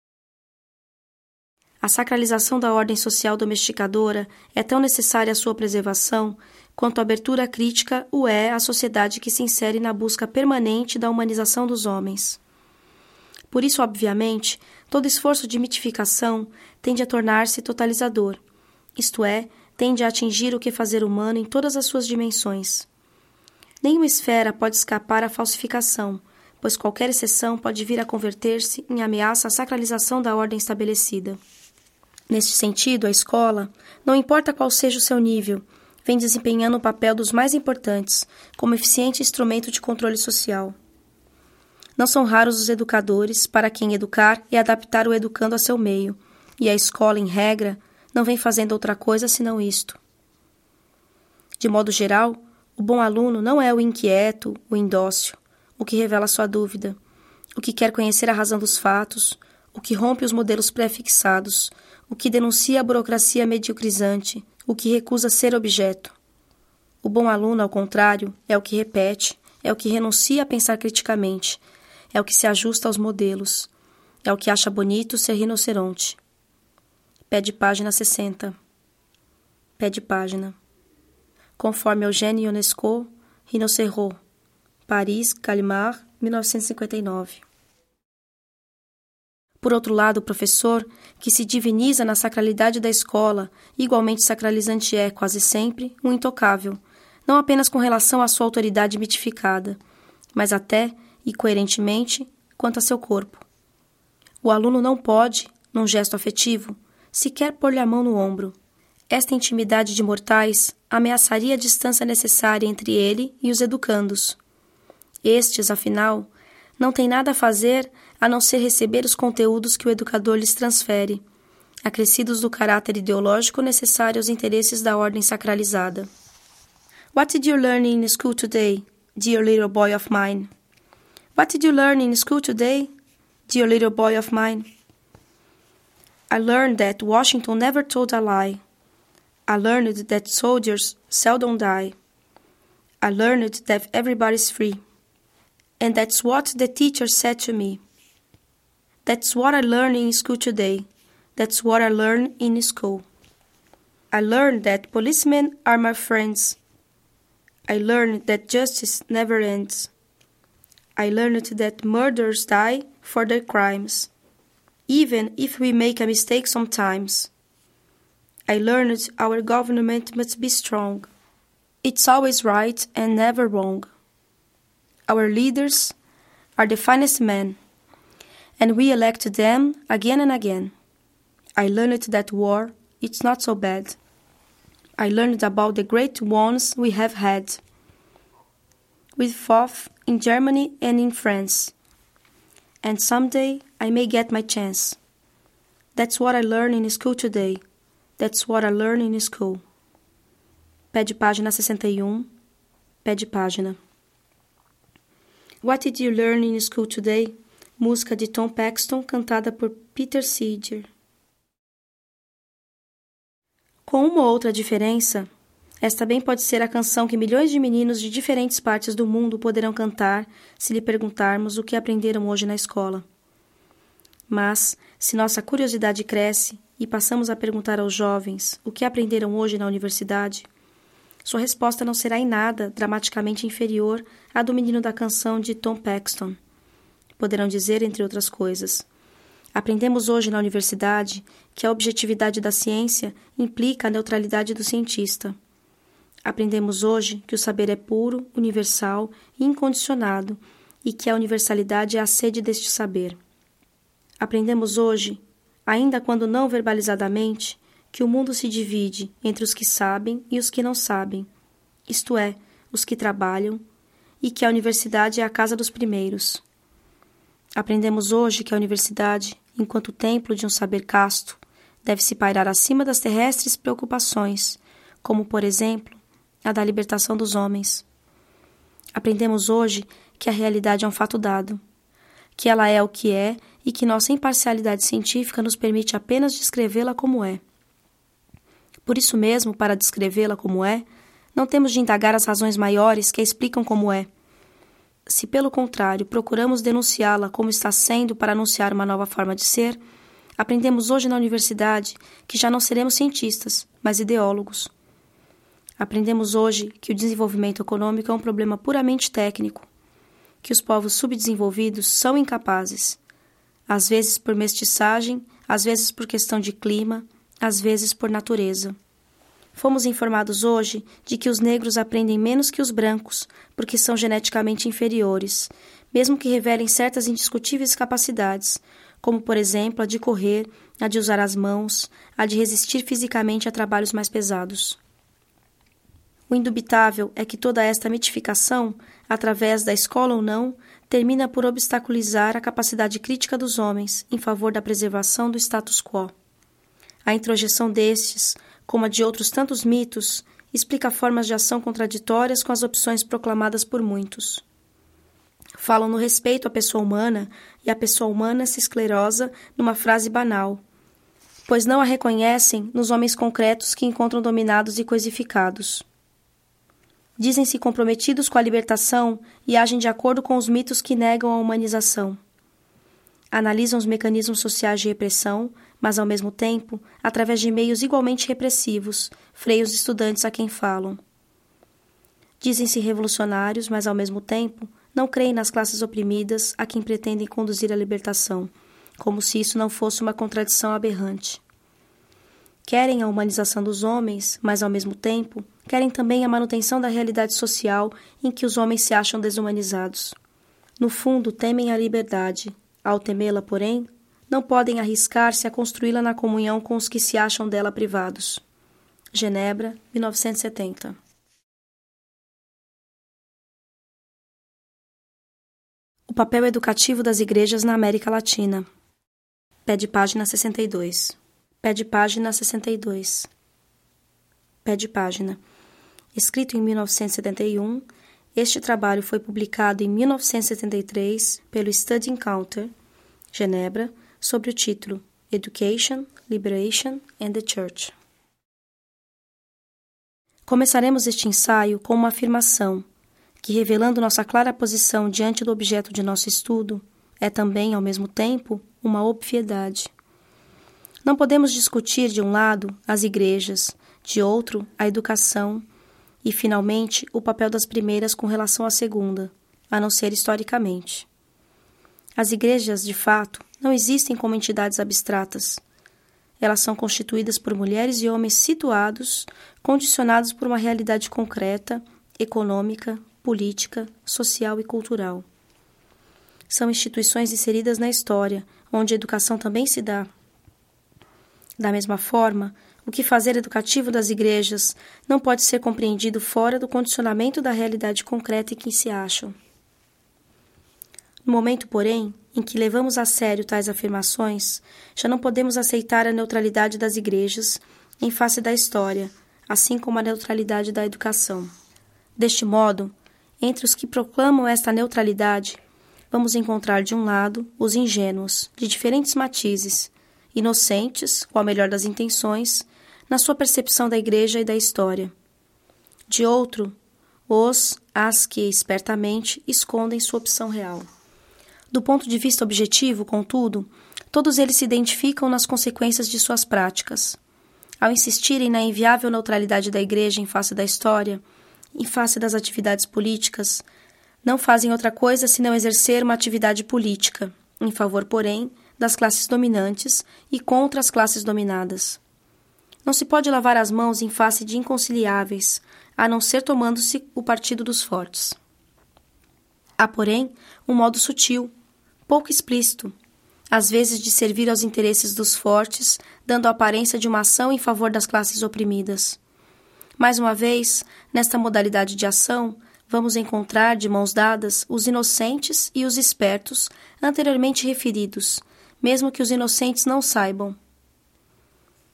A sacralização da ordem social domesticadora é tão necessária à sua preservação quanto a abertura crítica o é à sociedade que se insere na busca permanente da humanização dos homens. Por isso, obviamente, todo esforço de mitificação tende a tornar-se totalizador, isto é, tende a atingir o quefazer humano em todas as suas dimensões. Nenhuma esfera pode escapar à falsificação, pois qualquer exceção pode vir a converter-se em ameaça à sacralização da ordem estabelecida. Neste sentido, a escola, não importa qual seja o seu nível, vem desempenhando o papel dos mais importantes, como eficiente instrumento de controle social. Não são raros os educadores, para quem educar é adaptar o educando a seu meio, e a escola, em regra, não vem fazendo outra coisa senão isto. De modo geral, o bom aluno não é o inquieto, o indócil, o que revela sua dúvida, o que quer conhecer a razão dos fatos, o que rompe os modelos pré-fixados, o que denuncia a burocracia mediocrizante, o que recusa ser objeto. O bom aluno, ao contrário, é o que repete, é o que renuncia a pensar criticamente, é o que se ajusta aos modelos, é o que acha bonito ser rinoceronte. Pede página sessenta. Pede página. Conforme Eugène Ionesco, Rinocerot, Paris, Gallimard, mil novecentos e cinquenta e nove. Por outro lado, o professor, que se diviniza na sacralidade da escola, igualmente sacralizante é, quase sempre, um intocável, não apenas com relação à sua autoridade mitificada, mas até, e coerentemente, quanto a seu corpo. O aluno não pode, num gesto afetivo, sequer pôr-lhe a mão no ombro. Esta intimidade de mortais ameaçaria a distância necessária entre ele e os educandos. Estes, afinal, não têm nada a fazer a não ser receber os conteúdos que o educador lhes transfere, acrescidos do caráter ideológico necessário aos interesses da ordem sacralizada. What did you learn in school today, dear little boy of mine? What did you learn in school today, dear little boy of mine? I learned that Washington never told a lie. I learned that soldiers seldom die. I learned that everybody's free. And that's what the teacher said to me. That's what I learned in school today. That's what I learned in school. I learned that policemen are my friends. I learned that justice never ends. I learned that murderers die for their crimes, even if we make a mistake sometimes. I learned our government must be strong. It's always right and never wrong. Our leaders are the finest men, and we elect them again and again. I learned that war, it's not so bad. I learned about the great ones we have had. We fought in Germany and in France. And someday I may get my chance. That's what I learned in school today. That's what I learned in school. Pede página sessenta e um. Pede página. What did you learn in school today? Música de Tom Paxton, cantada por Peter Seeger. Com uma outra diferença, esta bem pode ser a canção que milhões de meninos de diferentes partes do mundo poderão cantar se lhe perguntarmos o que aprenderam hoje na escola. Mas, se nossa curiosidade cresce e passamos a perguntar aos jovens o que aprenderam hoje na universidade, sua resposta não será em nada dramaticamente inferior à do menino da canção de Tom Paxton. Poderão dizer, entre outras coisas, aprendemos hoje na universidade que a objetividade da ciência implica a neutralidade do cientista. Aprendemos hoje que o saber é puro, universal e incondicionado e que a universalidade é a sede deste saber. Aprendemos hoje, ainda quando não verbalizadamente, que o mundo se divide entre os que sabem e os que não sabem, isto é, os que trabalham, e que a universidade é a casa dos primeiros. Aprendemos hoje que a universidade, enquanto templo de um saber casto, deve-se pairar acima das terrestres preocupações, como, por exemplo, a da libertação dos homens. Aprendemos hoje que a realidade é um fato dado, que ela é o que é e que nossa imparcialidade científica nos permite apenas descrevê-la como é. Por isso mesmo, para descrevê-la como é, não temos de indagar as razões maiores que a explicam como é. Se, pelo contrário, procuramos denunciá-la como está sendo para anunciar uma nova forma de ser, aprendemos hoje na universidade que já não seremos cientistas, mas ideólogos. Aprendemos hoje que o desenvolvimento econômico é um problema puramente técnico, que os povos subdesenvolvidos são incapazes, às vezes por mestiçagem, às vezes por questão de clima, às vezes por natureza. Fomos informados hoje de que os negros aprendem menos que os brancos, porque são geneticamente inferiores, mesmo que revelem certas indiscutíveis capacidades, como, por exemplo, a de correr, a de usar as mãos, a de resistir fisicamente a trabalhos mais pesados. O indubitável é que toda esta mitificação, através da escola ou não, termina por obstaculizar a capacidade crítica dos homens em favor da preservação do status quo. A introjeção destes, como a de outros tantos mitos, explica formas de ação contraditórias com as opções proclamadas por muitos. Falam no respeito à pessoa humana e a pessoa humana se esclerosa numa frase banal, pois não a reconhecem nos homens concretos que encontram dominados e coisificados. Dizem-se comprometidos com a libertação e agem de acordo com os mitos que negam a humanização. Analisam os mecanismos sociais de repressão, mas, ao mesmo tempo, através de meios igualmente repressivos, freiam os estudantes a quem falam. Dizem-se revolucionários, mas, ao mesmo tempo, não creem nas classes oprimidas a quem pretendem conduzir a libertação, como se isso não fosse uma contradição aberrante. Querem a humanização dos homens, mas, ao mesmo tempo, querem também a manutenção da realidade social em que os homens se acham desumanizados. No fundo, temem a liberdade. Ao temê-la, porém, não podem arriscar-se a construí-la na comunhão com os que se acham dela privados. Genebra, mil novecentos e setenta. O papel educativo das igrejas na América Latina. Pé de página sessenta e dois. Pé de página sessenta e dois. Pé de página. Escrito em mil novecentos e setenta e um, este trabalho foi publicado em mil novecentos e setenta e três pelo Study Encounter, Genebra, sob o título Education, Liberation and the Church. Começaremos este ensaio com uma afirmação, que, revelando nossa clara posição diante do objeto de nosso estudo, é também, ao mesmo tempo, uma obviedade. Não podemos discutir, de um lado, as igrejas, de outro, a educação, e, finalmente, o papel das primeiras com relação à segunda, a não ser historicamente. As igrejas, de fato, não existem como entidades abstratas. Elas são constituídas por mulheres e homens situados, condicionados por uma realidade concreta, econômica, política, social e cultural. São instituições inseridas na história, onde a educação também se dá. Da mesma forma, o que fazer educativo das igrejas não pode ser compreendido fora do condicionamento da realidade concreta em que se acham. No momento, porém, em que levamos a sério tais afirmações, já não podemos aceitar a neutralidade das igrejas em face da história, assim como a neutralidade da educação. Deste modo, entre os que proclamam esta neutralidade, vamos encontrar de um lado os ingênuos, de diferentes matizes, inocentes, com a melhor das intenções, na sua percepção da igreja e da história. De outro, os, as que, espertamente, escondem sua opção real. Do ponto de vista objetivo, contudo, todos eles se identificam nas consequências de suas práticas. Ao insistirem na inviável neutralidade da igreja em face da história, em face das atividades políticas, não fazem outra coisa senão exercer uma atividade política, em favor, porém, das classes dominantes e contra as classes dominadas. Não se pode lavar as mãos em face de inconciliáveis, a não ser tomando-se o partido dos fortes. Há, porém, um modo sutil, pouco explícito, às vezes de servir aos interesses dos fortes, dando a aparência de uma ação em favor das classes oprimidas. Mais uma vez, nesta modalidade de ação, vamos encontrar, de mãos dadas, os inocentes e os espertos, anteriormente referidos, mesmo que os inocentes não saibam.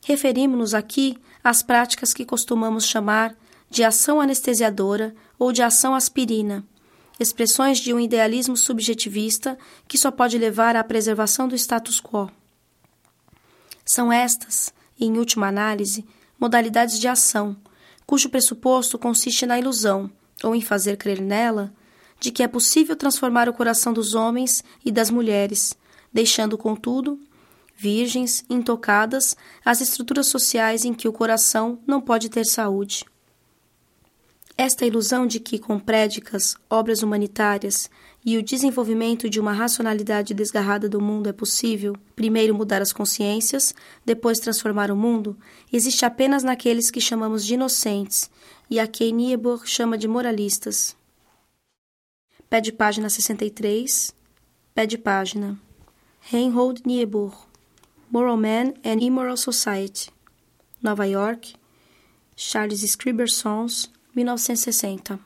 Referimos-nos aqui às práticas que costumamos chamar de ação anestesiadora ou de ação aspirina, expressões de um idealismo subjetivista que só pode levar à preservação do status quo. São estas, em última análise, modalidades de ação, cujo pressuposto consiste na ilusão, ou em fazer crer nela, de que é possível transformar o coração dos homens e das mulheres, deixando, contudo, virgens, intocadas, as estruturas sociais em que o coração não pode ter saúde. Esta ilusão de que, com prédicas, obras humanitárias e o desenvolvimento de uma racionalidade desgarrada do mundo é possível, primeiro mudar as consciências, depois transformar o mundo, existe apenas naqueles que chamamos de inocentes e a quem Niebuhr chama de moralistas. Pé de página sessenta e três, pé de página. Reinhold Niebuhr, Moral Man and Immoral Society, Nova York, Charles Scribner Sons, mil novecentos e sessenta.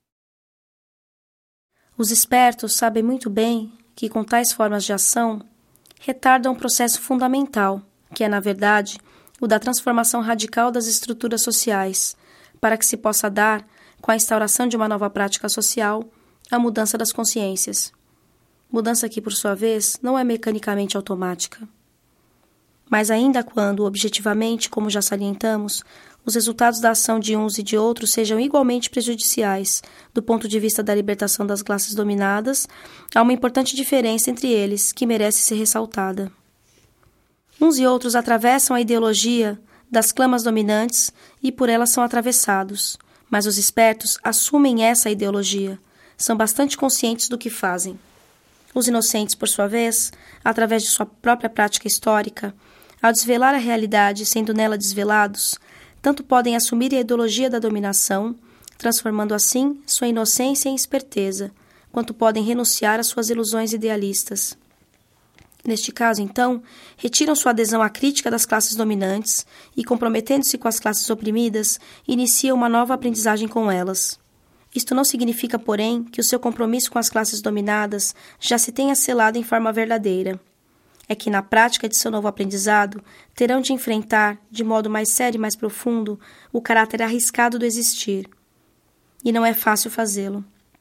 Os espertos sabem muito bem que, com tais formas de ação, retardam um processo fundamental, que é, na verdade, o da transformação radical das estruturas sociais, para que se possa dar, com a instauração de uma nova prática social, a mudança das consciências. Mudança que, por sua vez, não é mecanicamente automática. Mas ainda quando, objetivamente, como já salientamos, os resultados da ação de uns e de outros sejam igualmente prejudiciais, do ponto de vista da libertação das classes dominadas, há uma importante diferença entre eles, que merece ser ressaltada. Uns e outros atravessam a ideologia das clamas dominantes e por elas são atravessados, mas os espertos assumem essa ideologia, são bastante conscientes do que fazem. Os inocentes, por sua vez, através de sua própria prática histórica, ao desvelar a realidade, sendo nela desvelados, tanto podem assumir a ideologia da dominação, transformando assim sua inocência em esperteza, quanto podem renunciar às suas ilusões idealistas. Neste caso, então, retiram sua adesão à crítica das classes dominantes e, comprometendo-se com as classes oprimidas, iniciam uma nova aprendizagem com elas. Isto não significa, porém, que o seu compromisso com as classes dominadas já se tenha selado em forma verdadeira. É que, na prática de seu novo aprendizado, terão de enfrentar, de modo mais sério e mais profundo, o caráter arriscado do existir. E não é fácil fazê-lo.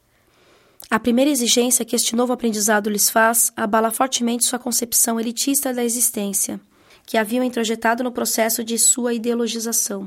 A primeira exigência que este novo aprendizado lhes faz abala fortemente sua concepção elitista da existência, que haviam introjetado no processo de sua ideologização.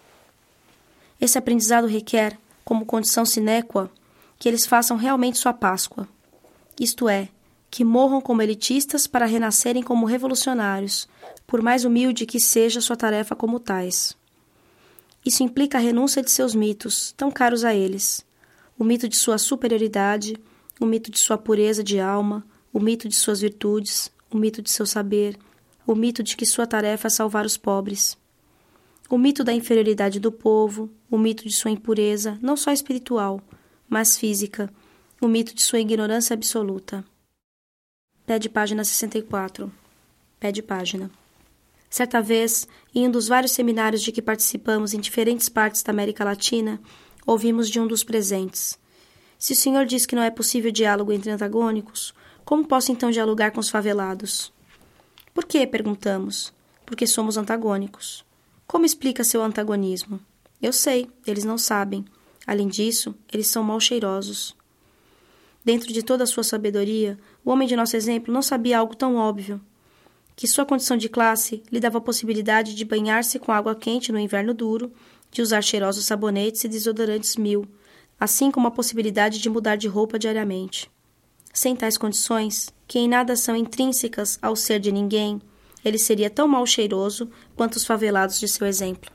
Esse aprendizado requer, como condição sine qua, que eles façam realmente sua Páscoa, isto é, que morram como elitistas para renascerem como revolucionários, por mais humilde que seja sua tarefa como tais. Isso implica a renúncia de seus mitos, tão caros a eles, o mito de sua superioridade, o mito de sua pureza de alma, o mito de suas virtudes, o mito de seu saber, o mito de que sua tarefa é salvar os pobres. O mito da inferioridade do povo, o mito de sua impureza, não só espiritual, mas física, o mito de sua ignorância absoluta. Pé de página sessenta e quatro. Pé de página. Certa vez, em um dos vários seminários de que participamos em diferentes partes da América Latina, ouvimos de um dos presentes: se o senhor diz que não é possível diálogo entre antagônicos, como posso então dialogar com os favelados? Por quê? Perguntamos. Porque somos antagônicos. Como explica seu antagonismo? Eu sei, eles não sabem. Além disso, eles são mal cheirosos. Dentro de toda a sua sabedoria, o homem de nosso exemplo não sabia algo tão óbvio, que sua condição de classe lhe dava a possibilidade de banhar-se com água quente no inverno duro, de usar cheirosos sabonetes e desodorantes mil, assim como a possibilidade de mudar de roupa diariamente. Sem tais condições, que em nada são intrínsecas ao ser de ninguém, ele seria tão mal cheiroso quanto os favelados de seu exemplo.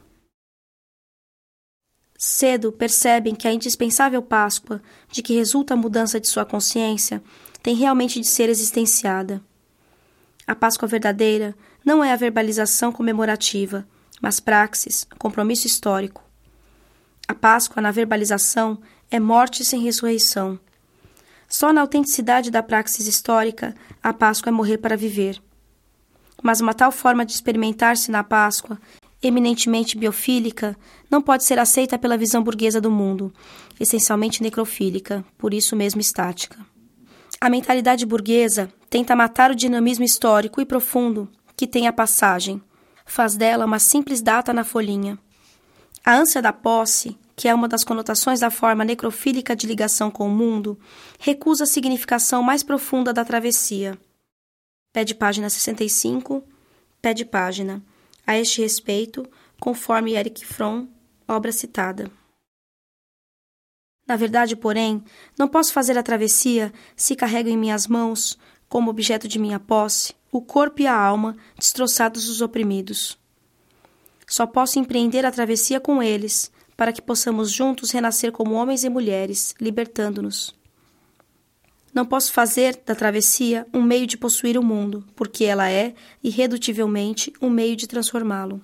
Cedo percebem que a indispensável Páscoa, de que resulta a mudança de sua consciência, tem realmente de ser existenciada. A Páscoa verdadeira não é a verbalização comemorativa, mas praxis, compromisso histórico. A Páscoa, na verbalização, é morte sem ressurreição. Só na autenticidade da praxis histórica, a Páscoa é morrer para viver. Mas uma tal forma de experimentar-se na Páscoa, eminentemente biofílica, não pode ser aceita pela visão burguesa do mundo, essencialmente necrofílica, por isso mesmo estática. A mentalidade burguesa tenta matar o dinamismo histórico e profundo que tem a passagem, faz dela uma simples data na folhinha. A ânsia da posse, que é uma das conotações da forma necrofílica de ligação com o mundo, recusa a significação mais profunda da travessia. Pé de página sessenta e cinco, pé de página. A este respeito, conforme Erich Fromm, obra citada. Na verdade, porém, não posso fazer a travessia se carrego em minhas mãos, como objeto de minha posse, o corpo e a alma destroçados dos oprimidos. Só posso empreender a travessia com eles, para que possamos juntos renascer como homens e mulheres, libertando-nos. Não posso fazer da travessia um meio de possuir o mundo, porque ela é, irredutivelmente, um meio de transformá-lo.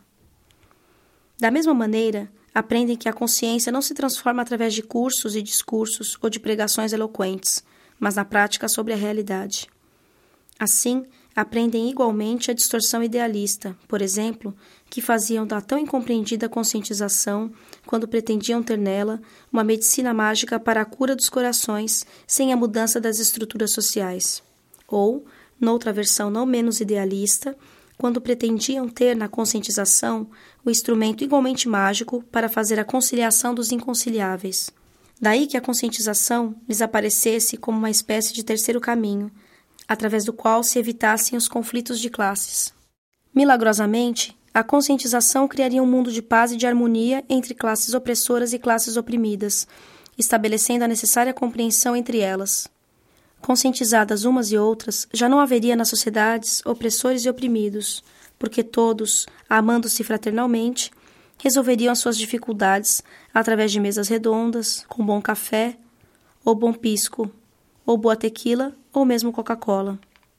Da mesma maneira, aprendem que a consciência não se transforma através de cursos e discursos ou de pregações eloquentes, mas na prática sobre a realidade. Assim, aprendem igualmente a distorção idealista, por exemplo, que faziam da tão incompreendida conscientização quando pretendiam ter nela uma medicina mágica para a cura dos corações sem a mudança das estruturas sociais. Ou, noutra versão não menos idealista, quando pretendiam ter na conscientização o instrumento igualmente mágico para fazer a conciliação dos inconciliáveis. Daí que a conscientização lhes aparecesse como uma espécie de terceiro caminho, através do qual se evitassem os conflitos de classes. Milagrosamente, a conscientização criaria um mundo de paz e de harmonia entre classes opressoras e classes oprimidas, estabelecendo a necessária compreensão entre elas. Conscientizadas umas e outras, já não haveria nas sociedades opressores e oprimidos, porque todos, amando-se fraternalmente, resolveriam as suas dificuldades através de mesas redondas, com bom café, ou bom pisco, ou boa tequila, ou mesmo Coca-Cola.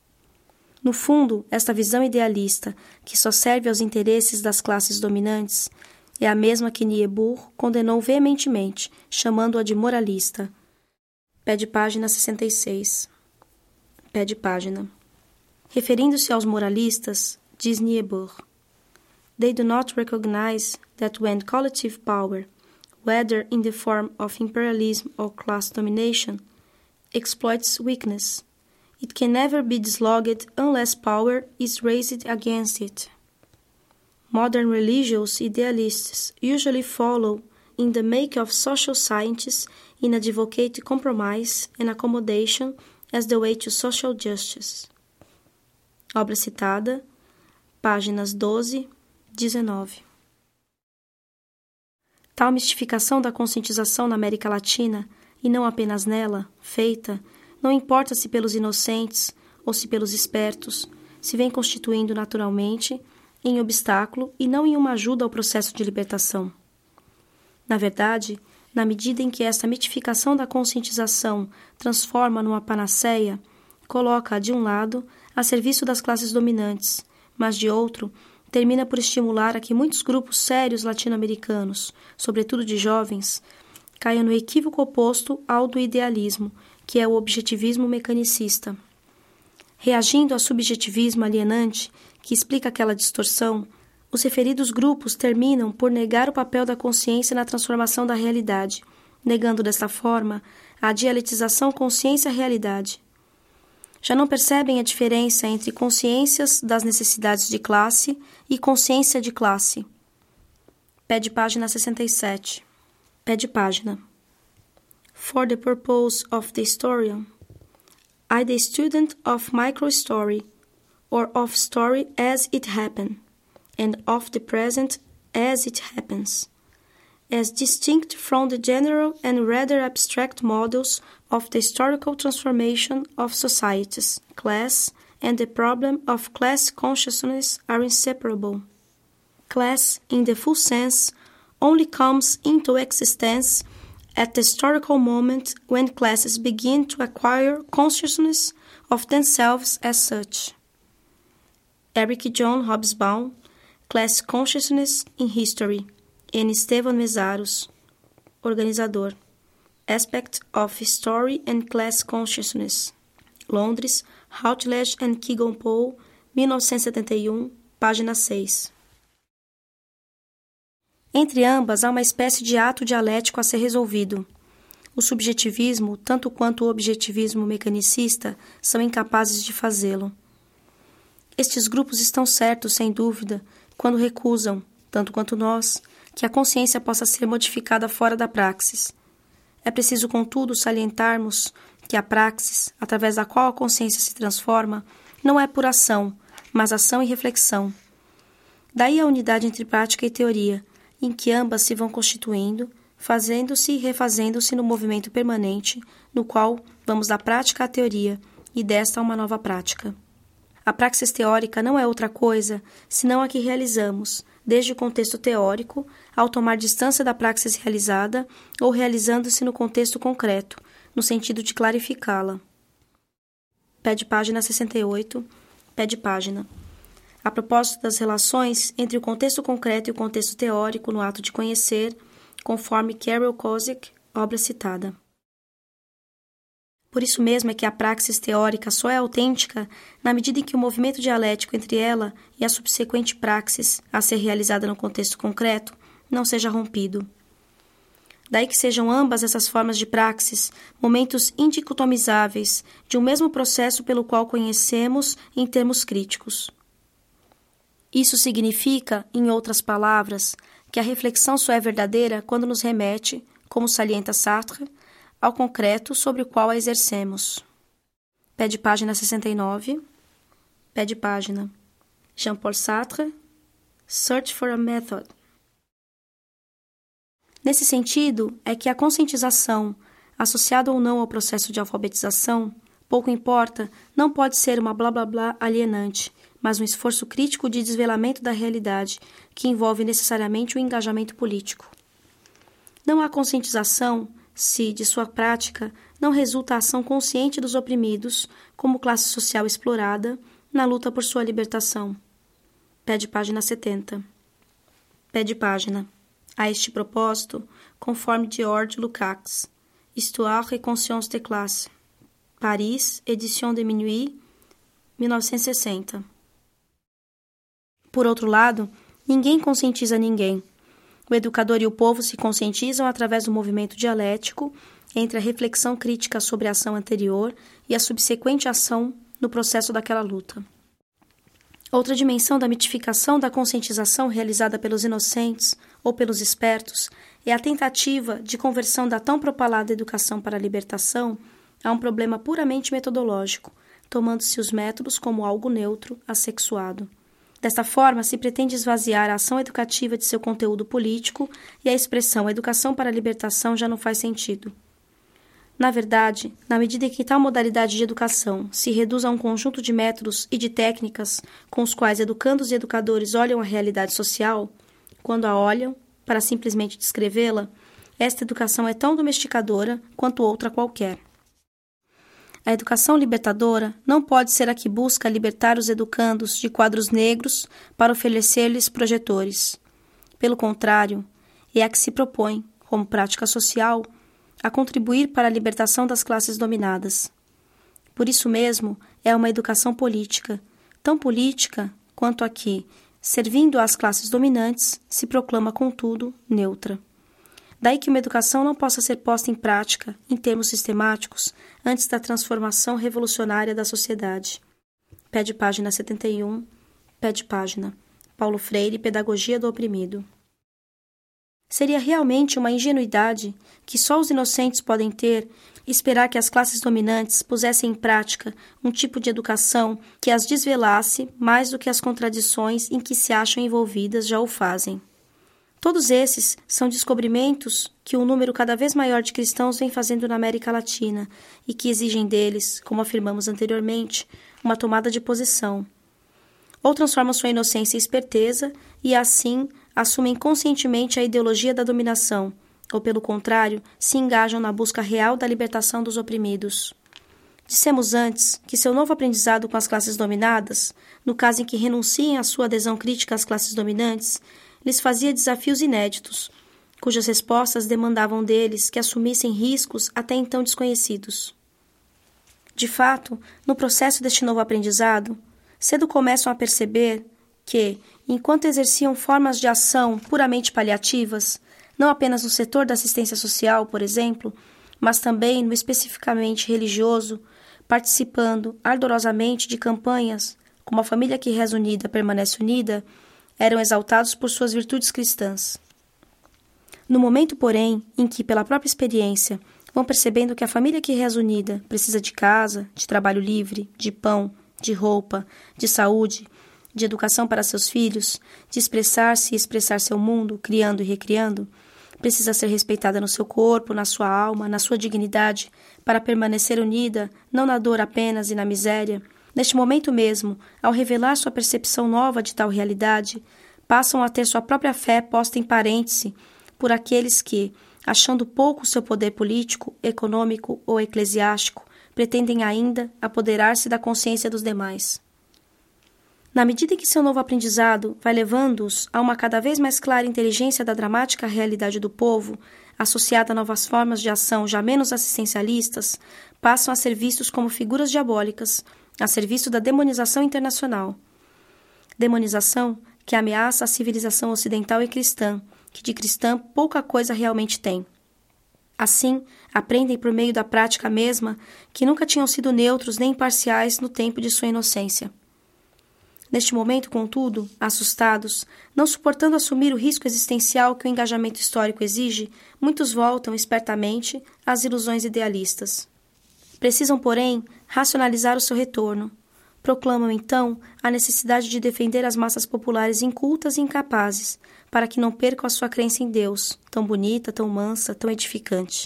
No fundo, esta visão idealista, que só serve aos interesses das classes dominantes, é a mesma que Niebuhr condenou veementemente, chamando-a de moralista. Pé de página sessenta e seis. Pé de página. Referindo-se aos moralistas, diz Niebuhr, They do not recognize that when collective power, whether in the form of imperialism or class domination, exploits weakness, it can never be dislodged unless power is raised against it. Modern religious idealists usually follow in the make of social scientists and advocate compromise and accommodation as the way to social justice. Obra citada, páginas doze, dezenove. Tal mistificação da conscientização na América Latina, e não apenas nela, feita, não importa se pelos inocentes ou se pelos espertos, se vem constituindo naturalmente em obstáculo e não em uma ajuda ao processo de libertação. Na verdade, na medida em que esta mitificação da conscientização transforma numa panaceia, coloca-a de um lado a serviço das classes dominantes, mas de outro, termina por estimular a que muitos grupos sérios latino-americanos, sobretudo de jovens, caiam no equívoco oposto ao do idealismo, que é o objetivismo mecanicista. Reagindo ao subjetivismo alienante, que explica aquela distorção, os referidos grupos terminam por negar o papel da consciência na transformação da realidade, negando desta forma a dialetização consciência-realidade. Já não percebem a diferença entre consciências das necessidades de classe e consciência de classe. Pé de página sessenta e sete. Pé de página. For the purpose of the historian, I the student of microstory, or of story as it happened, and of the present as it happens, as distinct from the general and rather abstract models of the historical transformation of societies, class, and the problem of class consciousness are inseparable. Class, in the full sense, only comes into existence at the historical moment when classes begin to acquire consciousness of themselves as such. Eric John Hobsbawm, Class Consciousness in History, N. Estevan Mesaros, organizador. Aspect of Story and Class Consciousness, Londres, Routledge and Kegan Paul, mil novecentos e setenta e um, página seis. Entre ambas há uma espécie de ato dialético a ser resolvido. O subjetivismo, tanto quanto o objetivismo mecanicista, são incapazes de fazê-lo. Estes grupos estão certos, sem dúvida, quando recusam, tanto quanto nós, que a consciência possa ser modificada fora da praxis. É preciso, contudo, salientarmos que a praxis, através da qual a consciência se transforma, não é por ação, mas ação e reflexão. Daí a unidade entre prática e teoria, em que ambas se vão constituindo, fazendo-se e refazendo-se no movimento permanente, no qual vamos da prática à teoria e desta a uma nova prática. A praxis teórica não é outra coisa senão a que realizamos, desde o contexto teórico, ao tomar distância da praxis realizada ou realizando-se no contexto concreto, no sentido de clarificá-la. Pé de página sessenta e oito, pé de página. A propósito das relações entre o contexto concreto e o contexto teórico no ato de conhecer, conforme Carol Kozik, obra citada. Por isso mesmo é que a praxis teórica só é autêntica na medida em que o movimento dialético entre ela e a subsequente praxis, a ser realizada no contexto concreto, não seja rompido. Daí que sejam ambas essas formas de praxis momentos indicotomizáveis de um mesmo processo pelo qual conhecemos em termos críticos. Isso significa, em outras palavras, que a reflexão só é verdadeira quando nos remete, como salienta Sartre, ao concreto sobre o qual a exercemos. Pé de página sessenta e nove, pé de página. Jean-Paul Sartre, Search for a Method. Nesse sentido, é que a conscientização, associada ou não ao processo de alfabetização, pouco importa, não pode ser uma blá blá blá alienante, mas um esforço crítico de desvelamento da realidade, que envolve necessariamente o engajamento político. Não há conscientização se, de sua prática, não resulta a ação consciente dos oprimidos, como classe social explorada, na luta por sua libertação. Pé de página setenta. Pé de página. A este propósito, conforme Georges Lukács, Histoire et conscience de classe, Paris, Édition de Minuit, mil novecentos e sessenta. Por outro lado, ninguém conscientiza ninguém. O educador e o povo se conscientizam através do movimento dialético entre a reflexão crítica sobre a ação anterior e a subsequente ação no processo daquela luta. Outra dimensão da mitificação da conscientização realizada pelos inocentes ou pelos espertos é a tentativa de conversão da tão propalada educação para a libertação a um problema puramente metodológico, tomando-se os métodos como algo neutro, assexuado. Desta forma, se pretende esvaziar a ação educativa de seu conteúdo político e a expressão educação para a libertação já não faz sentido. Na verdade, na medida em que tal modalidade de educação se reduz a um conjunto de métodos e de técnicas com os quais educandos e educadores olham a realidade social, quando a olham, para simplesmente descrevê-la, esta educação é tão domesticadora quanto outra qualquer. A educação libertadora não pode ser a que busca libertar os educandos de quadros negros para oferecer-lhes projetores. Pelo contrário, é a que se propõe, como prática social, a contribuir para a libertação das classes dominadas. Por isso mesmo, é uma educação política, tão política quanto a que, servindo às classes dominantes, se proclama, contudo, neutra. Daí que uma educação não possa ser posta em prática, em termos sistemáticos, antes da transformação revolucionária da sociedade. Pé de página setenta e um, pé de página. Paulo Freire, Pedagogia do Oprimido. Seria realmente uma ingenuidade que só os inocentes podem ter esperar que as classes dominantes pusessem em prática um tipo de educação que as desvelasse mais do que as contradições em que se acham envolvidas já o fazem. Todos esses são descobrimentos que um número cada vez maior de cristãos vem fazendo na América Latina e que exigem deles, como afirmamos anteriormente, uma tomada de posição. Ou transformam sua inocência em esperteza e, assim, assumem conscientemente a ideologia da dominação, ou, pelo contrário, se engajam na busca real da libertação dos oprimidos. Dissemos antes que seu novo aprendizado com as classes dominadas, no caso em que renunciem à sua adesão crítica às classes dominantes, lhes fazia desafios inéditos, cujas respostas demandavam deles que assumissem riscos até então desconhecidos. De fato, no processo deste novo aprendizado, cedo começam a perceber que, enquanto exerciam formas de ação puramente paliativas, não apenas no setor da assistência social, por exemplo, mas também no especificamente religioso, participando ardorosamente de campanhas como a família que reza unida permanece unida, eram exaltados por suas virtudes cristãs. No momento, porém, em que, pela própria experiência, vão percebendo que a família que reza unida precisa de casa, de trabalho livre, de pão, de roupa, de saúde, de educação para seus filhos, de expressar-se e expressar seu mundo, criando e recriando, precisa ser respeitada no seu corpo, na sua alma, na sua dignidade, para permanecer unida, não na dor apenas e na miséria. Neste momento mesmo, ao revelar sua percepção nova de tal realidade, passam a ter sua própria fé posta em parêntese por aqueles que, achando pouco seu poder político, econômico ou eclesiástico, pretendem ainda apoderar-se da consciência dos demais. Na medida em que seu novo aprendizado vai levando-os a uma cada vez mais clara inteligência da dramática realidade do povo, associada a novas formas de ação já menos assistencialistas, passam a ser vistos como figuras diabólicas, a serviço da demonização internacional. Demonização que ameaça a civilização ocidental e cristã, que de cristã pouca coisa realmente tem. Assim, aprendem por meio da prática mesma que nunca tinham sido neutros nem imparciais no tempo de sua inocência. Neste momento, contudo, assustados, não suportando assumir o risco existencial que o engajamento histórico exige, muitos voltam espertamente às ilusões idealistas. Precisam, porém, racionalizar o seu retorno. Proclamam, então, a necessidade de defender as massas populares incultas e incapazes, para que não percam a sua crença em Deus, tão bonita, tão mansa, tão edificante.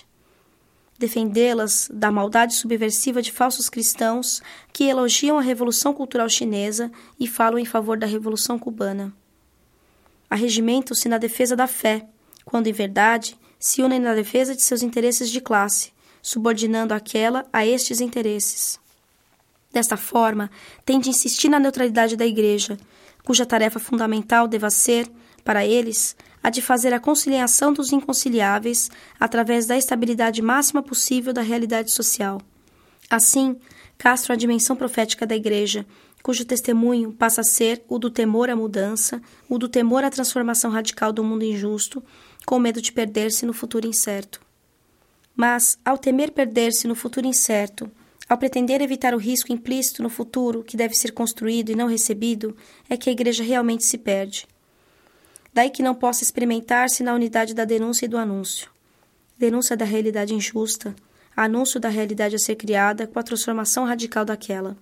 Defendê-las da maldade subversiva de falsos cristãos que elogiam a Revolução Cultural Chinesa e falam em favor da Revolução Cubana. Arregimentam-se na defesa da fé, quando, em verdade, se unem na defesa de seus interesses de classe, subordinando aquela a estes interesses. Desta forma, têm de insistir na neutralidade da Igreja, cuja tarefa fundamental deva ser, para eles, a de fazer a conciliação dos inconciliáveis através da estabilidade máxima possível da realidade social. Assim, castram a dimensão profética da Igreja, cujo testemunho passa a ser o do temor à mudança, o do temor à transformação radical do mundo injusto, com medo de perder-se no futuro incerto. Mas, ao temer perder-se no futuro incerto, ao pretender evitar o risco implícito no futuro que deve ser construído e não recebido, é que a Igreja realmente se perde. Daí que não possa experimentar-se na unidade da denúncia e do anúncio. Denúncia da realidade injusta, anúncio da realidade a ser criada com a transformação radical daquela.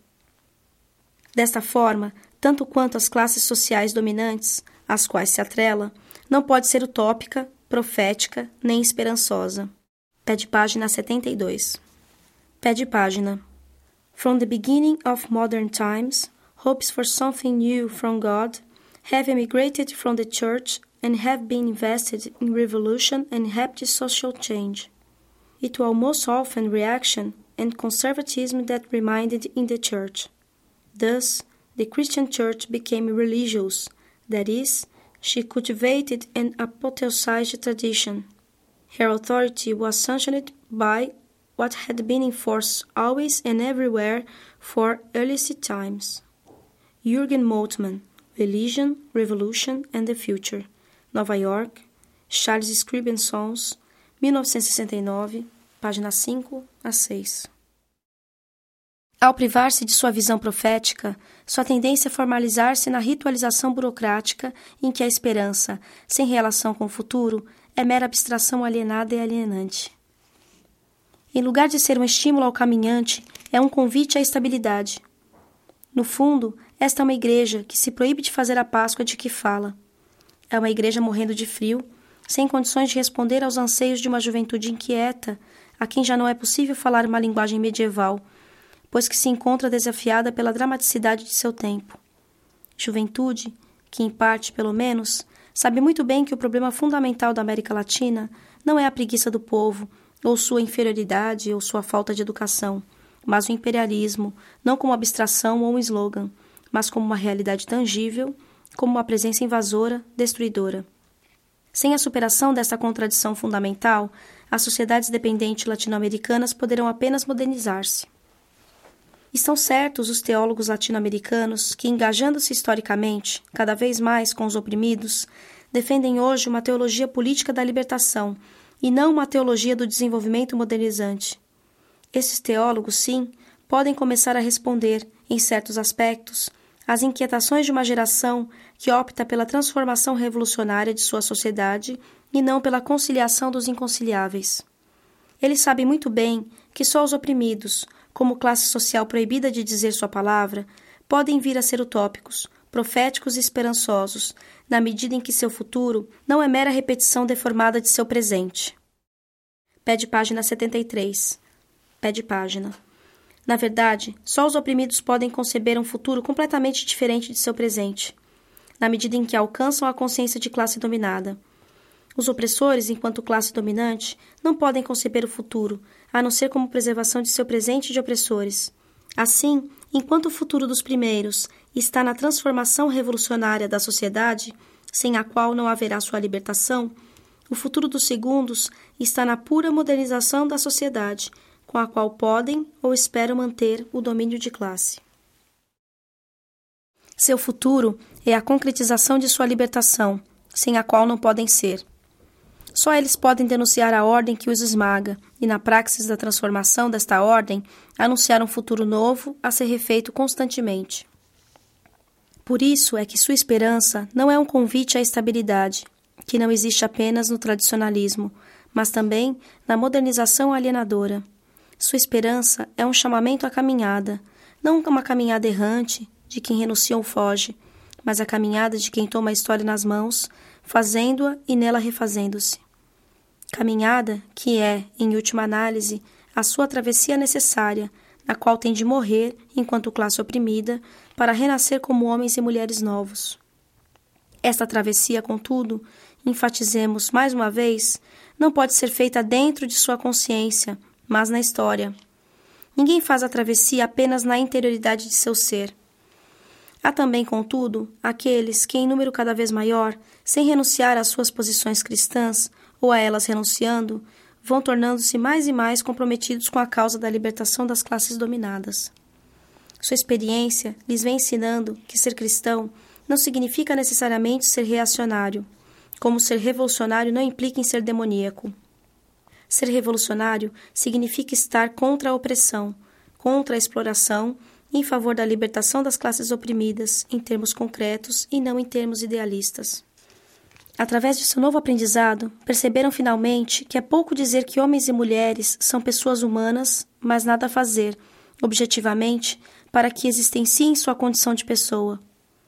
Desta forma, tanto quanto as classes sociais dominantes, às quais se atrela, não pode ser utópica, profética, nem esperançosa. Pé de página setenta e dois. Pé de página. From the beginning of modern times, hopes for something new from God have emigrated from the Church and have been invested in revolution and rapid social change. It was most often reaction and conservatism that remained in the Church. Thus, the Christian Church became religious, that is, she cultivated and apotheosized tradition. Her authority was sanctioned by what had been in force always and everywhere for earliest times. Jürgen Moltmann, Religion, Revolution and the Future, Nova York, Charles Scribner Sons, mil novecentos e sessenta e nove, páginas cinco a seis. Ao privar-se de sua visão profética, sua tendência é formalizar-se na ritualização burocrática em que a esperança, sem relação com o futuro, é mera abstração alienada e alienante. Em lugar de ser um estímulo ao caminhante, é um convite à estabilidade. No fundo, esta é uma igreja que se proíbe de fazer a Páscoa de que fala. É uma igreja morrendo de frio, sem condições de responder aos anseios de uma juventude inquieta, a quem já não é possível falar uma linguagem medieval, pois que se encontra desafiada pela dramaticidade de seu tempo. Juventude que, em parte, pelo menos, sabe muito bem que o problema fundamental da América Latina não é a preguiça do povo, ou sua inferioridade, ou sua falta de educação, mas o imperialismo, não como abstração ou um slogan, mas como uma realidade tangível, como uma presença invasora, destruidora. Sem a superação dessa contradição fundamental, as sociedades dependentes latino-americanas poderão apenas modernizar-se. Estão certos os teólogos latino-americanos que, engajando-se historicamente, cada vez mais com os oprimidos, defendem hoje uma teologia política da libertação e não uma teologia do desenvolvimento modernizante. Esses teólogos, sim, podem começar a responder, em certos aspectos, as inquietações de uma geração que opta pela transformação revolucionária de sua sociedade e não pela conciliação dos inconciliáveis. Ele sabe muito bem que só os oprimidos, como classe social proibida de dizer sua palavra, podem vir a ser utópicos, proféticos e esperançosos, na medida em que seu futuro não é mera repetição deformada de seu presente. Pé de página setenta e três. Pé de página. Na verdade, só os oprimidos podem conceber um futuro completamente diferente de seu presente, na medida em que alcançam a consciência de classe dominada. Os opressores, enquanto classe dominante, não podem conceber o futuro, a não ser como preservação de seu presente de opressores. Assim, enquanto o futuro dos primeiros está na transformação revolucionária da sociedade, sem a qual não haverá sua libertação, o futuro dos segundos está na pura modernização da sociedade, com a qual podem ou esperam manter o domínio de classe. Seu futuro é a concretização de sua libertação, sem a qual não podem ser. Só eles podem denunciar a ordem que os esmaga e, na praxis da transformação desta ordem, anunciar um futuro novo a ser refeito constantemente. Por isso é que sua esperança não é um convite à estabilidade, que não existe apenas no tradicionalismo, mas também na modernização alienadora. Sua esperança é um chamamento à caminhada, não uma caminhada errante de quem renuncia ou foge, mas a caminhada de quem toma a história nas mãos, fazendo-a e nela refazendo-se. Caminhada que é, em última análise, a sua travessia necessária, na qual tem de morrer, enquanto classe oprimida, para renascer como homens e mulheres novos. Esta travessia, contudo, enfatizemos mais uma vez, não pode ser feita dentro de sua consciência, mas na história. Ninguém faz a travessia apenas na interioridade de seu ser. Há também, contudo, aqueles que, em número cada vez maior, sem renunciar às suas posições cristãs, ou a elas renunciando, vão tornando-se mais e mais comprometidos com a causa da libertação das classes dominadas. Sua experiência lhes vem ensinando que ser cristão não significa necessariamente ser reacionário, como ser revolucionário não implica em ser demoníaco. Ser revolucionário significa estar contra a opressão, contra a exploração e em favor da libertação das classes oprimidas, em termos concretos e não em termos idealistas. Através de seu novo aprendizado, perceberam finalmente que é pouco dizer que homens e mulheres são pessoas humanas, mas nada a fazer, objetivamente, para que existenciem sua condição de pessoa.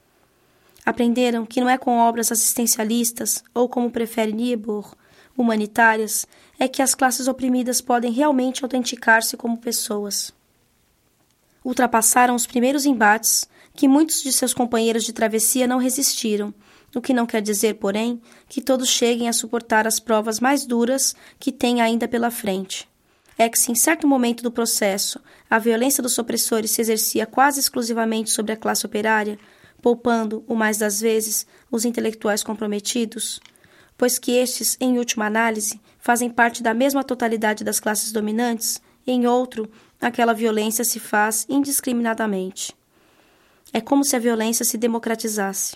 Aprenderam que não é com obras assistencialistas, ou como prefere Niebuhr, humanitárias, é que as classes oprimidas podem realmente autenticar-se como pessoas. Ultrapassaram os primeiros embates, que muitos de seus companheiros de travessia não resistiram, o que não quer dizer, porém, que todos cheguem a suportar as provas mais duras que têm ainda pela frente. É que se em certo momento do processo a violência dos opressores se exercia quase exclusivamente sobre a classe operária, poupando, o mais das vezes, os intelectuais comprometidos, pois que estes, em última análise, fazem parte da mesma totalidade das classes dominantes, em outro, aquela violência se faz indiscriminadamente. É como se a violência se democratizasse.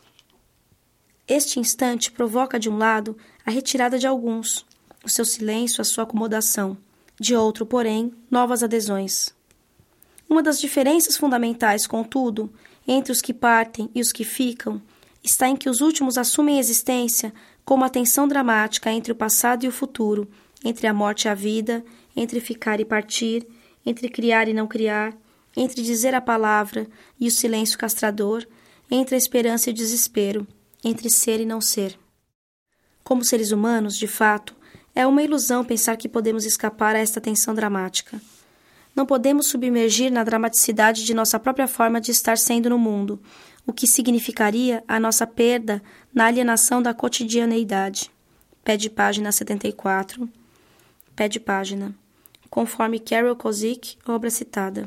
Este instante provoca, de um lado, a retirada de alguns, o seu silêncio, a sua acomodação, de outro, porém, novas adesões. Uma das diferenças fundamentais, contudo, entre os que partem e os que ficam, está em que os últimos assumem existência como a tensão dramática entre o passado e o futuro, entre a morte e a vida, entre ficar e partir, entre criar e não criar, entre dizer a palavra e o silêncio castrador, entre a esperança e o desespero, entre ser e não ser. Como seres humanos, de fato, é uma ilusão pensar que podemos escapar a esta tensão dramática. Não podemos submergir na dramaticidade de nossa própria forma de estar sendo no mundo, o que significaria a nossa perda na alienação da cotidianeidade. Pé de página setenta e quatro. Pé de página. Conforme Carol Kozik, obra citada.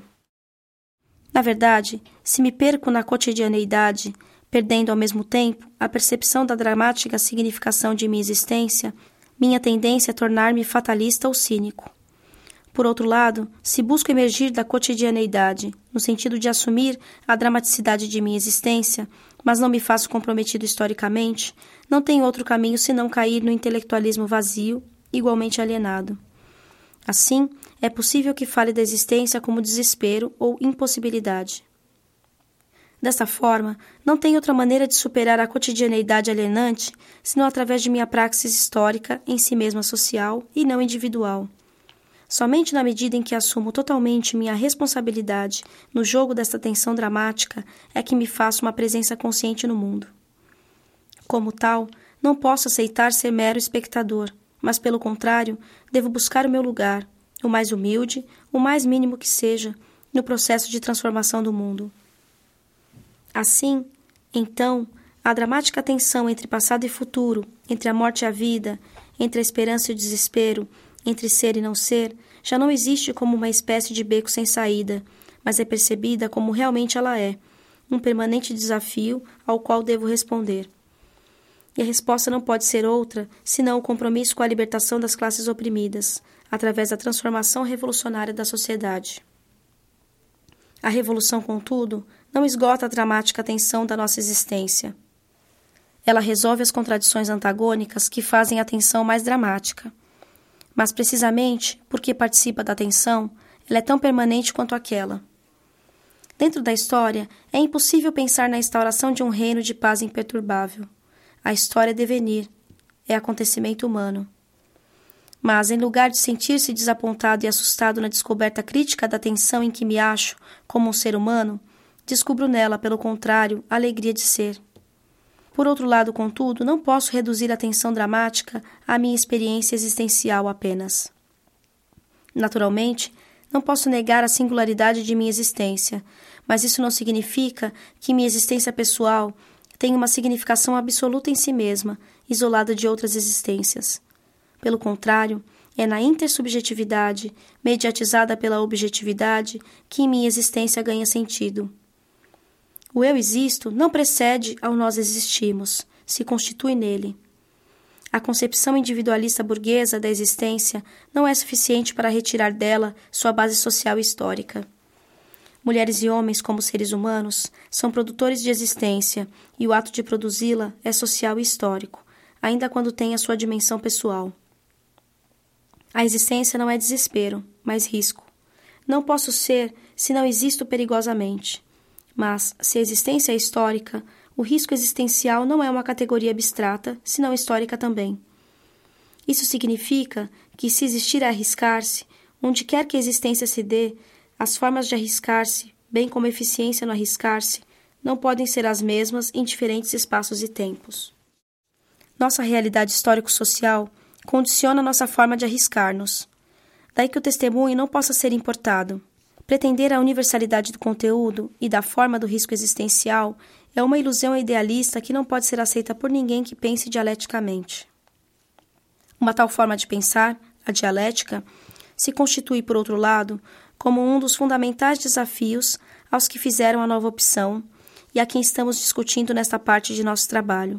Na verdade, se me perco na cotidianeidade, perdendo ao mesmo tempo a percepção da dramática significação de minha existência, minha tendência é tornar-me fatalista ou cínico. Por outro lado, se busco emergir da cotidianeidade, no sentido de assumir a dramaticidade de minha existência, mas não me faço comprometido historicamente, não tenho outro caminho senão cair no intelectualismo vazio, igualmente alienado. Assim, é possível que fale da existência como desespero ou impossibilidade. Dessa forma, não tem outra maneira de superar a cotidianeidade alienante senão através de minha praxis histórica, em si mesma social e não individual. Somente na medida em que assumo totalmente minha responsabilidade no jogo desta tensão dramática é que me faço uma presença consciente no mundo. Como tal, não posso aceitar ser mero espectador, mas, pelo contrário, devo buscar o meu lugar, o mais humilde, o mais mínimo que seja, no processo de transformação do mundo. Assim, então, a dramática tensão entre passado e futuro, entre a morte e a vida, entre a esperança e o desespero, entre ser e não ser, já não existe como uma espécie de beco sem saída, mas é percebida como realmente ela é, um permanente desafio ao qual devo responder. E a resposta não pode ser outra, senão o compromisso com a libertação das classes oprimidas, através da transformação revolucionária da sociedade. A revolução, contudo, não esgota a dramática tensão da nossa existência. Ela resolve as contradições antagônicas que fazem a tensão mais dramática. Mas, precisamente porque participa da tensão, ela é tão permanente quanto aquela. Dentro da história, é impossível pensar na instauração de um reino de paz imperturbável. A história é devenir, é acontecimento humano. Mas, em lugar de sentir-se desapontado e assustado na descoberta crítica da tensão em que me acho como um ser humano, descubro nela, pelo contrário, a alegria de ser. Por outro lado, contudo, não posso reduzir a tensão dramática à minha experiência existencial apenas. Naturalmente, não posso negar a singularidade de minha existência, mas isso não significa que minha existência pessoal tenha uma significação absoluta em si mesma, isolada de outras existências. Pelo contrário, é na intersubjetividade, mediatizada pela objetividade, que minha existência ganha sentido. O eu existo não precede ao nós existimos, se constitui nele. A concepção individualista burguesa da existência não é suficiente para retirar dela sua base social e histórica. Mulheres e homens, como seres humanos, são produtores de existência, e o ato de produzi-la é social e histórico, ainda quando tem a sua dimensão pessoal. A existência não é desespero, mas risco. Não posso ser se não existo perigosamente. Mas, se a existência é histórica, o risco existencial não é uma categoria abstrata, senão histórica também. Isso significa que, se existir a arriscar-se, onde quer que a existência se dê, as formas de arriscar-se, bem como a eficiência no arriscar-se, não podem ser as mesmas em diferentes espaços e tempos. Nossa realidade histórico-social condiciona nossa forma de arriscar-nos. Daí que o testemunho não possa ser importado. Pretender a universalidade do conteúdo e da forma do risco existencial é uma ilusão idealista que não pode ser aceita por ninguém que pense dialeticamente. Uma tal forma de pensar, a dialética, se constitui, por outro lado, como um dos fundamentais desafios aos que fizeram a nova opção e a quem estamos discutindo nesta parte de nosso trabalho.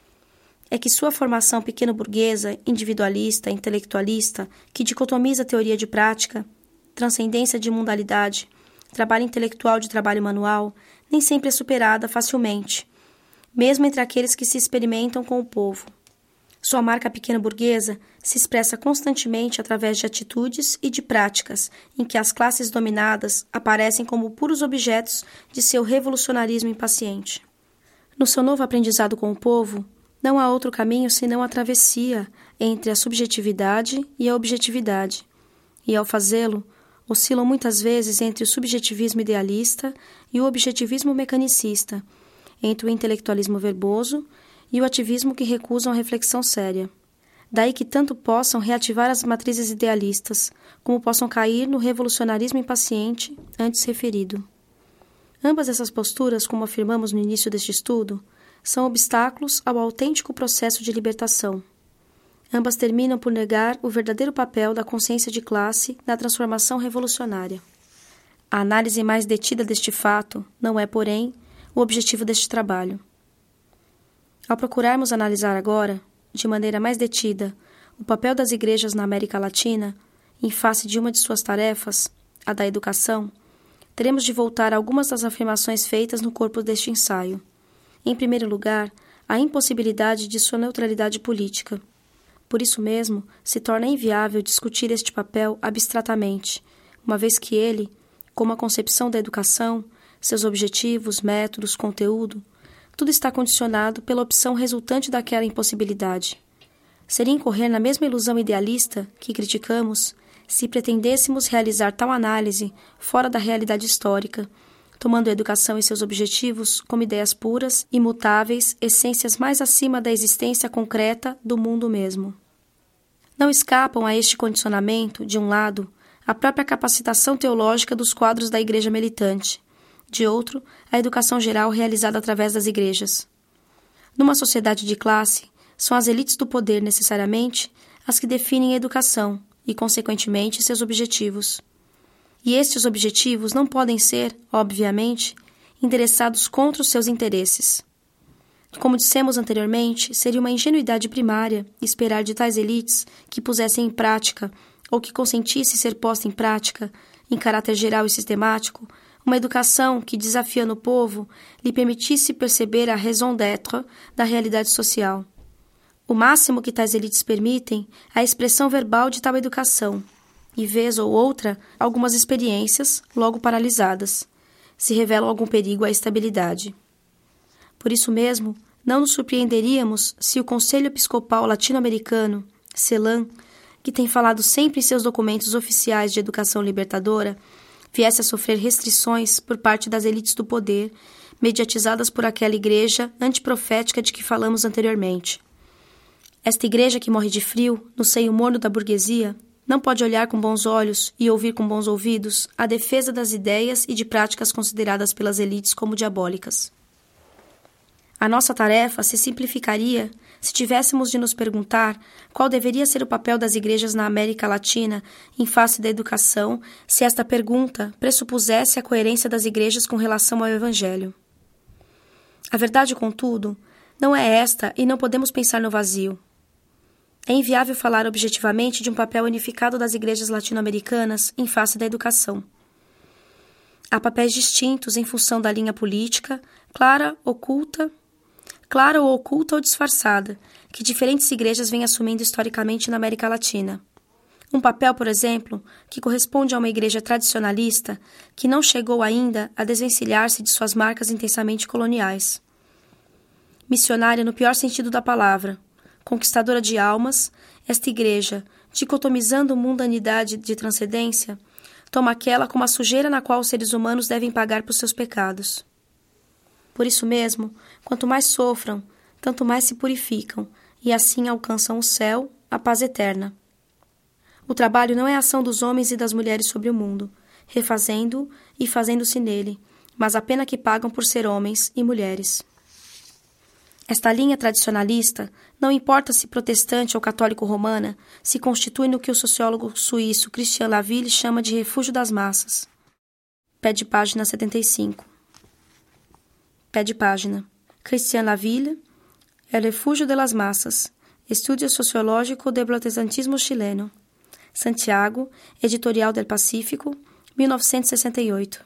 É que sua formação pequeno-burguesa, individualista, intelectualista, que dicotomiza teoria de prática, transcendência de mundalidade, trabalho intelectual de trabalho manual, nem sempre é superada facilmente, mesmo entre aqueles que se experimentam com o povo. Sua marca pequeno-burguesa se expressa constantemente através de atitudes e de práticas em que as classes dominadas aparecem como puros objetos de seu revolucionarismo impaciente. No seu novo aprendizado com o povo, não há outro caminho senão a travessia entre a subjetividade e a objetividade, e ao fazê-lo, oscilam muitas vezes entre o subjetivismo idealista e o objetivismo mecanicista, entre o intelectualismo verboso e o ativismo que recusam a reflexão séria. Daí que tanto possam reativar as matrizes idealistas, como possam cair no revolucionarismo impaciente antes referido. Ambas essas posturas, como afirmamos no início deste estudo, são obstáculos ao autêntico processo de libertação. Ambas terminam por negar o verdadeiro papel da consciência de classe na transformação revolucionária. A análise mais detida deste fato não é, porém, o objetivo deste trabalho. Ao procurarmos analisar agora, de maneira mais detida, o papel das igrejas na América Latina, em face de uma de suas tarefas, a da educação, teremos de voltar a algumas das afirmações feitas no corpo deste ensaio. Em primeiro lugar, a impossibilidade de sua neutralidade política. Por isso mesmo, se torna inviável discutir este papel abstratamente, uma vez que ele, como a concepção da educação, seus objetivos, métodos, conteúdo, tudo está condicionado pela opção resultante daquela impossibilidade. Seria incorrer na mesma ilusão idealista que criticamos se pretendêssemos realizar tal análise fora da realidade histórica, tomando a educação e seus objetivos como ideias puras, imutáveis, essências mais acima da existência concreta do mundo mesmo. Não escapam a este condicionamento, de um lado, a própria capacitação teológica dos quadros da igreja militante, de outro, a educação geral realizada através das igrejas. Numa sociedade de classe, são as elites do poder, necessariamente, as que definem a educação e, consequentemente, seus objetivos. E estes objetivos não podem ser, obviamente, endereçados contra os seus interesses. Como dissemos anteriormente, seria uma ingenuidade primária esperar de tais elites que pusessem em prática, ou que consentisse ser posta em prática, em caráter geral e sistemático, uma educação que, desafiando o povo, lhe permitisse perceber a raison d'être da realidade social. O máximo que tais elites permitem é a expressão verbal de tal educação, e, vez ou outra, algumas experiências, logo paralisadas, se revelam algum perigo à estabilidade. Por isso mesmo, não nos surpreenderíamos se o Conselho Episcopal Latino-Americano, CELAM, que tem falado sempre em seus documentos oficiais de educação libertadora, viesse a sofrer restrições por parte das elites do poder, mediatizadas por aquela igreja antiprofética de que falamos anteriormente. Esta igreja que morre de frio, no seio morno da burguesia, não pode olhar com bons olhos e ouvir com bons ouvidos a defesa das ideias e de práticas consideradas pelas elites como diabólicas. A nossa tarefa se simplificaria se tivéssemos de nos perguntar qual deveria ser o papel das igrejas na América Latina em face da educação, se esta pergunta pressupusesse a coerência das igrejas com relação ao Evangelho. A verdade, contudo, não é esta e não podemos pensar no vazio. É inviável falar objetivamente de um papel unificado das igrejas latino-americanas em face da educação. Há papéis distintos em função da linha política, clara, oculta, clara ou oculta ou disfarçada, que diferentes igrejas vêm assumindo historicamente na América Latina. Um papel, por exemplo, que corresponde a uma igreja tradicionalista que não chegou ainda a desvencilhar-se de suas marcas intensamente coloniais. Missionária no pior sentido da palavra, conquistadora de almas, esta igreja, dicotomizando mundanidade de transcendência, toma aquela como a sujeira na qual os seres humanos devem pagar por seus pecados. Por isso mesmo, quanto mais sofram, tanto mais se purificam, e assim alcançam o céu, a paz eterna. O trabalho não é a ação dos homens e das mulheres sobre o mundo, refazendo-o e fazendo-se nele, mas a pena que pagam por ser homens e mulheres. Esta linha tradicionalista, não importa se protestante ou católico romana, se constitui no que o sociólogo suíço Christian Laville chama de refúgio das massas. Pé de página setenta e cinco. Pé de página. Christian Laville, El refúgio de las massas, Estudio Sociológico del Protestantismo Chileno. Santiago, Editorial del Pacífico, mil novecentos e sessenta e oito.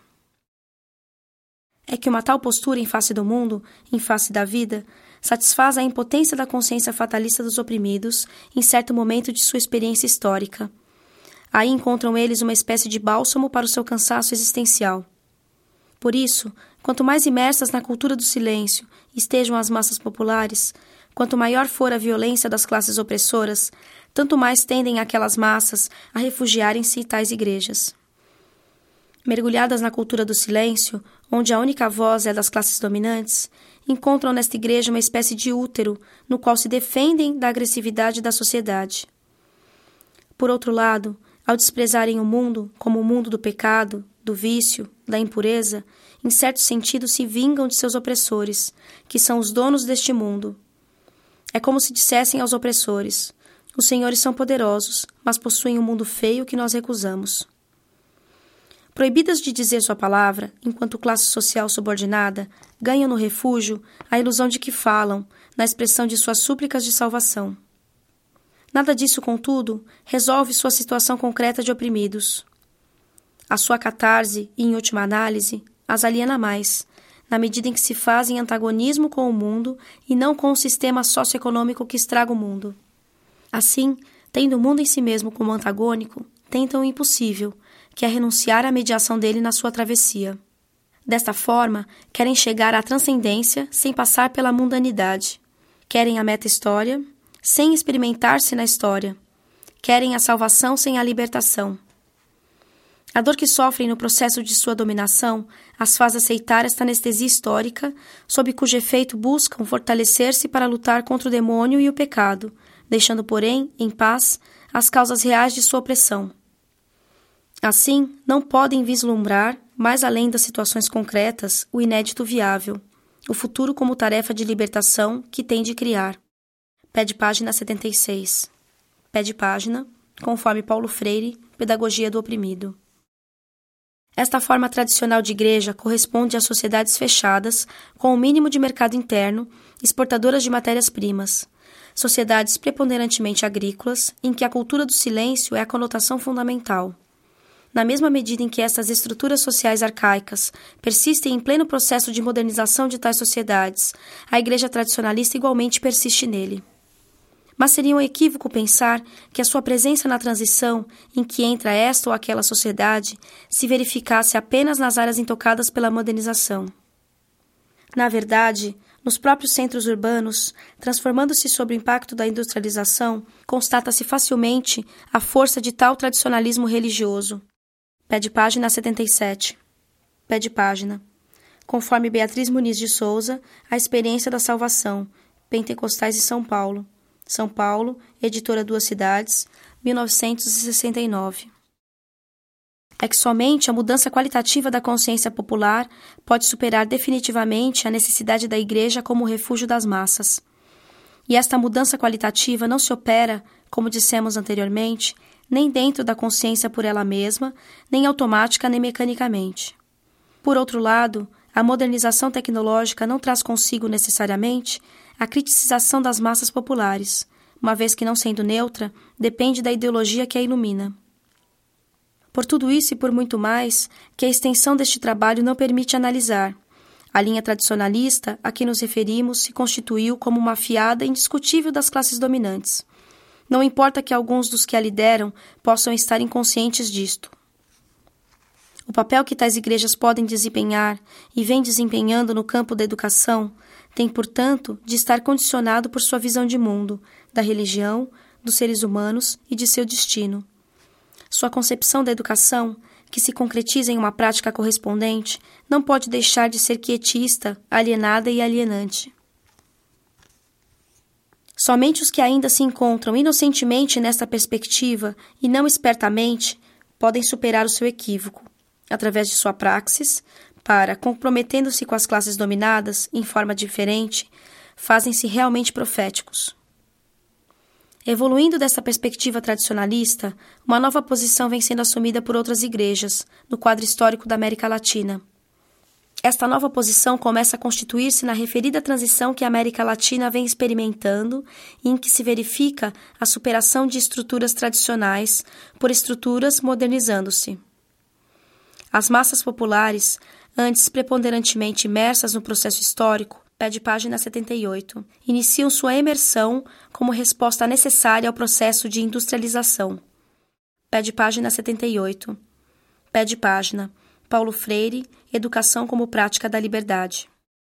É que uma tal postura em face do mundo, em face da vida, satisfaz a impotência da consciência fatalista dos oprimidos em certo momento de sua experiência histórica. Aí encontram eles uma espécie de bálsamo para o seu cansaço existencial. Por isso, quanto mais imersas na cultura do silêncio estejam as massas populares, quanto maior for a violência das classes opressoras, tanto mais tendem aquelas massas a refugiarem-se em tais igrejas. Mergulhadas na cultura do silêncio, onde a única voz é das classes dominantes, encontram nesta igreja uma espécie de útero no qual se defendem da agressividade da sociedade. Por outro lado, ao desprezarem o mundo como o mundo do pecado, do vício, da impureza, em certo sentido se vingam de seus opressores, que são os donos deste mundo. É como se dissessem aos opressores: os senhores são poderosos, mas possuem um mundo feio que nós recusamos. Proibidas de dizer sua palavra, enquanto classe social subordinada, ganham no refúgio a ilusão de que falam, na expressão de suas súplicas de salvação. Nada disso, contudo, resolve sua situação concreta de oprimidos. A sua catarse, e, em última análise, as aliena mais, na medida em que se fazem antagonismo com o mundo e não com o sistema socioeconômico que estraga o mundo. Assim, tendo o mundo em si mesmo como antagônico, tentam o impossível, que é renunciar à mediação dele na sua travessia. Desta forma, querem chegar à transcendência sem passar pela mundanidade. Querem a meta-história sem experimentar-se na história. Querem a salvação sem a libertação. A dor que sofrem no processo de sua dominação as faz aceitar esta anestesia histórica, sob cujo efeito buscam fortalecer-se para lutar contra o demônio e o pecado, deixando, porém, em paz as causas reais de sua opressão. Assim, não podem vislumbrar, mais além das situações concretas, o inédito viável, o futuro como tarefa de libertação que tem de criar. Pé de página setenta e seis. Pé de página, conforme Paulo Freire, Pedagogia do Oprimido. Esta forma tradicional de igreja corresponde a sociedades fechadas, com o mínimo de mercado interno, exportadoras de matérias-primas. Sociedades preponderantemente agrícolas, em que a cultura do silêncio é a conotação fundamental. Na mesma medida em que estas estruturas sociais arcaicas persistem em pleno processo de modernização de tais sociedades, a igreja tradicionalista igualmente persiste nele. Mas seria um equívoco pensar que a sua presença na transição em que entra esta ou aquela sociedade se verificasse apenas nas áreas intocadas pela modernização. Na verdade, nos próprios centros urbanos, transformando-se sob o impacto da industrialização, constata-se facilmente a força de tal tradicionalismo religioso. Pé de página setenta e sete. Pé de página. Conforme Beatriz Muniz de Souza, A Experiência da Salvação, Pentecostais de São Paulo. São Paulo, Editora Duas Cidades, mil novecentos e sessenta e nove. É que somente a mudança qualitativa da consciência popular pode superar definitivamente a necessidade da Igreja como refúgio das massas. E esta mudança qualitativa não se opera, como dissemos anteriormente, nem dentro da consciência por ela mesma, nem automática nem mecanicamente. Por outro lado, a modernização tecnológica não traz consigo necessariamente a criticização das massas populares, uma vez que, não sendo neutra, depende da ideologia que a ilumina. Por tudo isso e por muito mais, que a extensão deste trabalho não permite analisar, a linha tradicionalista a que nos referimos se constituiu como uma afiada indiscutível das classes dominantes. Não importa que alguns dos que a lideram possam estar inconscientes disto. O papel que tais igrejas podem desempenhar e vêm desempenhando no campo da educação tem, portanto, de estar condicionado por sua visão de mundo, da religião, dos seres humanos e de seu destino. Sua concepção da educação, que se concretiza em uma prática correspondente, não pode deixar de ser quietista, alienada e alienante. Somente os que ainda se encontram inocentemente nesta perspectiva e não espertamente podem superar o seu equívoco, através de sua praxis, para, comprometendo-se com as classes dominadas em forma diferente, fazem-se realmente proféticos. Evoluindo dessa perspectiva tradicionalista, uma nova posição vem sendo assumida por outras igrejas, no quadro histórico da América Latina. Esta nova posição começa a constituir-se na referida transição que a América Latina vem experimentando e em que se verifica a superação de estruturas tradicionais por estruturas modernizando-se. As massas populares, antes preponderantemente imersas no processo histórico, pé de página setenta e oito, iniciam sua emersão como resposta necessária ao processo de industrialização. Pé de página setenta e oito. Pé de página. Paulo Freire, Educação como Prática da Liberdade.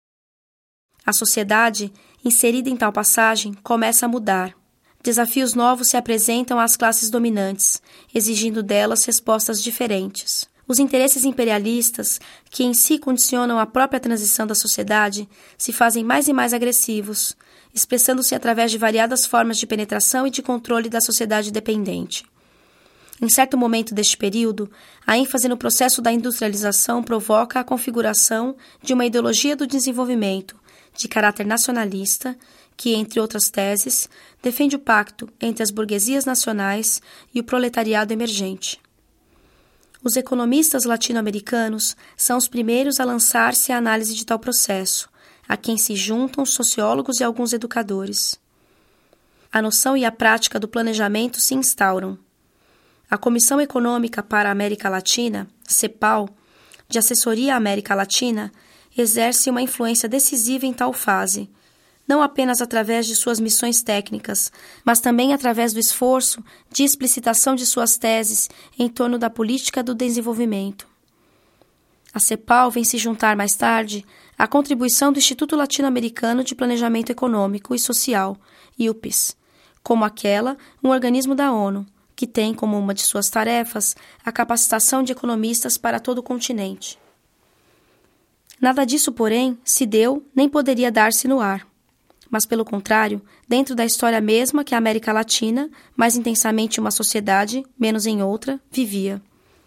A sociedade, inserida em tal passagem, começa a mudar. Desafios novos se apresentam às classes dominantes, exigindo delas respostas diferentes. Os interesses imperialistas, que em si condicionam a própria transição da sociedade, se fazem mais e mais agressivos, expressando-se através de variadas formas de penetração e de controle da sociedade dependente. Em certo momento deste período, a ênfase no processo da industrialização provoca a configuração de uma ideologia do desenvolvimento, de caráter nacionalista, que, entre outras teses, defende o pacto entre as burguesias nacionais e o proletariado emergente. Os economistas latino-americanos são os primeiros a lançar-se à análise de tal processo, a quem se juntam sociólogos e alguns educadores. A noção e a prática do planejamento se instauram. A Comissão Econômica para a América Latina, CEPAL, de assessoria à América Latina, exerce uma influência decisiva em tal fase, não apenas através de suas missões técnicas, mas também através do esforço de explicitação de suas teses em torno da política do desenvolvimento. A CEPAL vem se juntar mais tarde à contribuição do Instituto Latino-Americano de Planejamento Econômico e Social, I U P S, como aquela, um organismo da ONU, que tem como uma de suas tarefas a capacitação de economistas para todo o continente. Nada disso, porém, se deu nem poderia dar-se no ar. Mas, pelo contrário, dentro da história mesma que a América Latina, mais intensamente uma sociedade, menos em outra, vivia.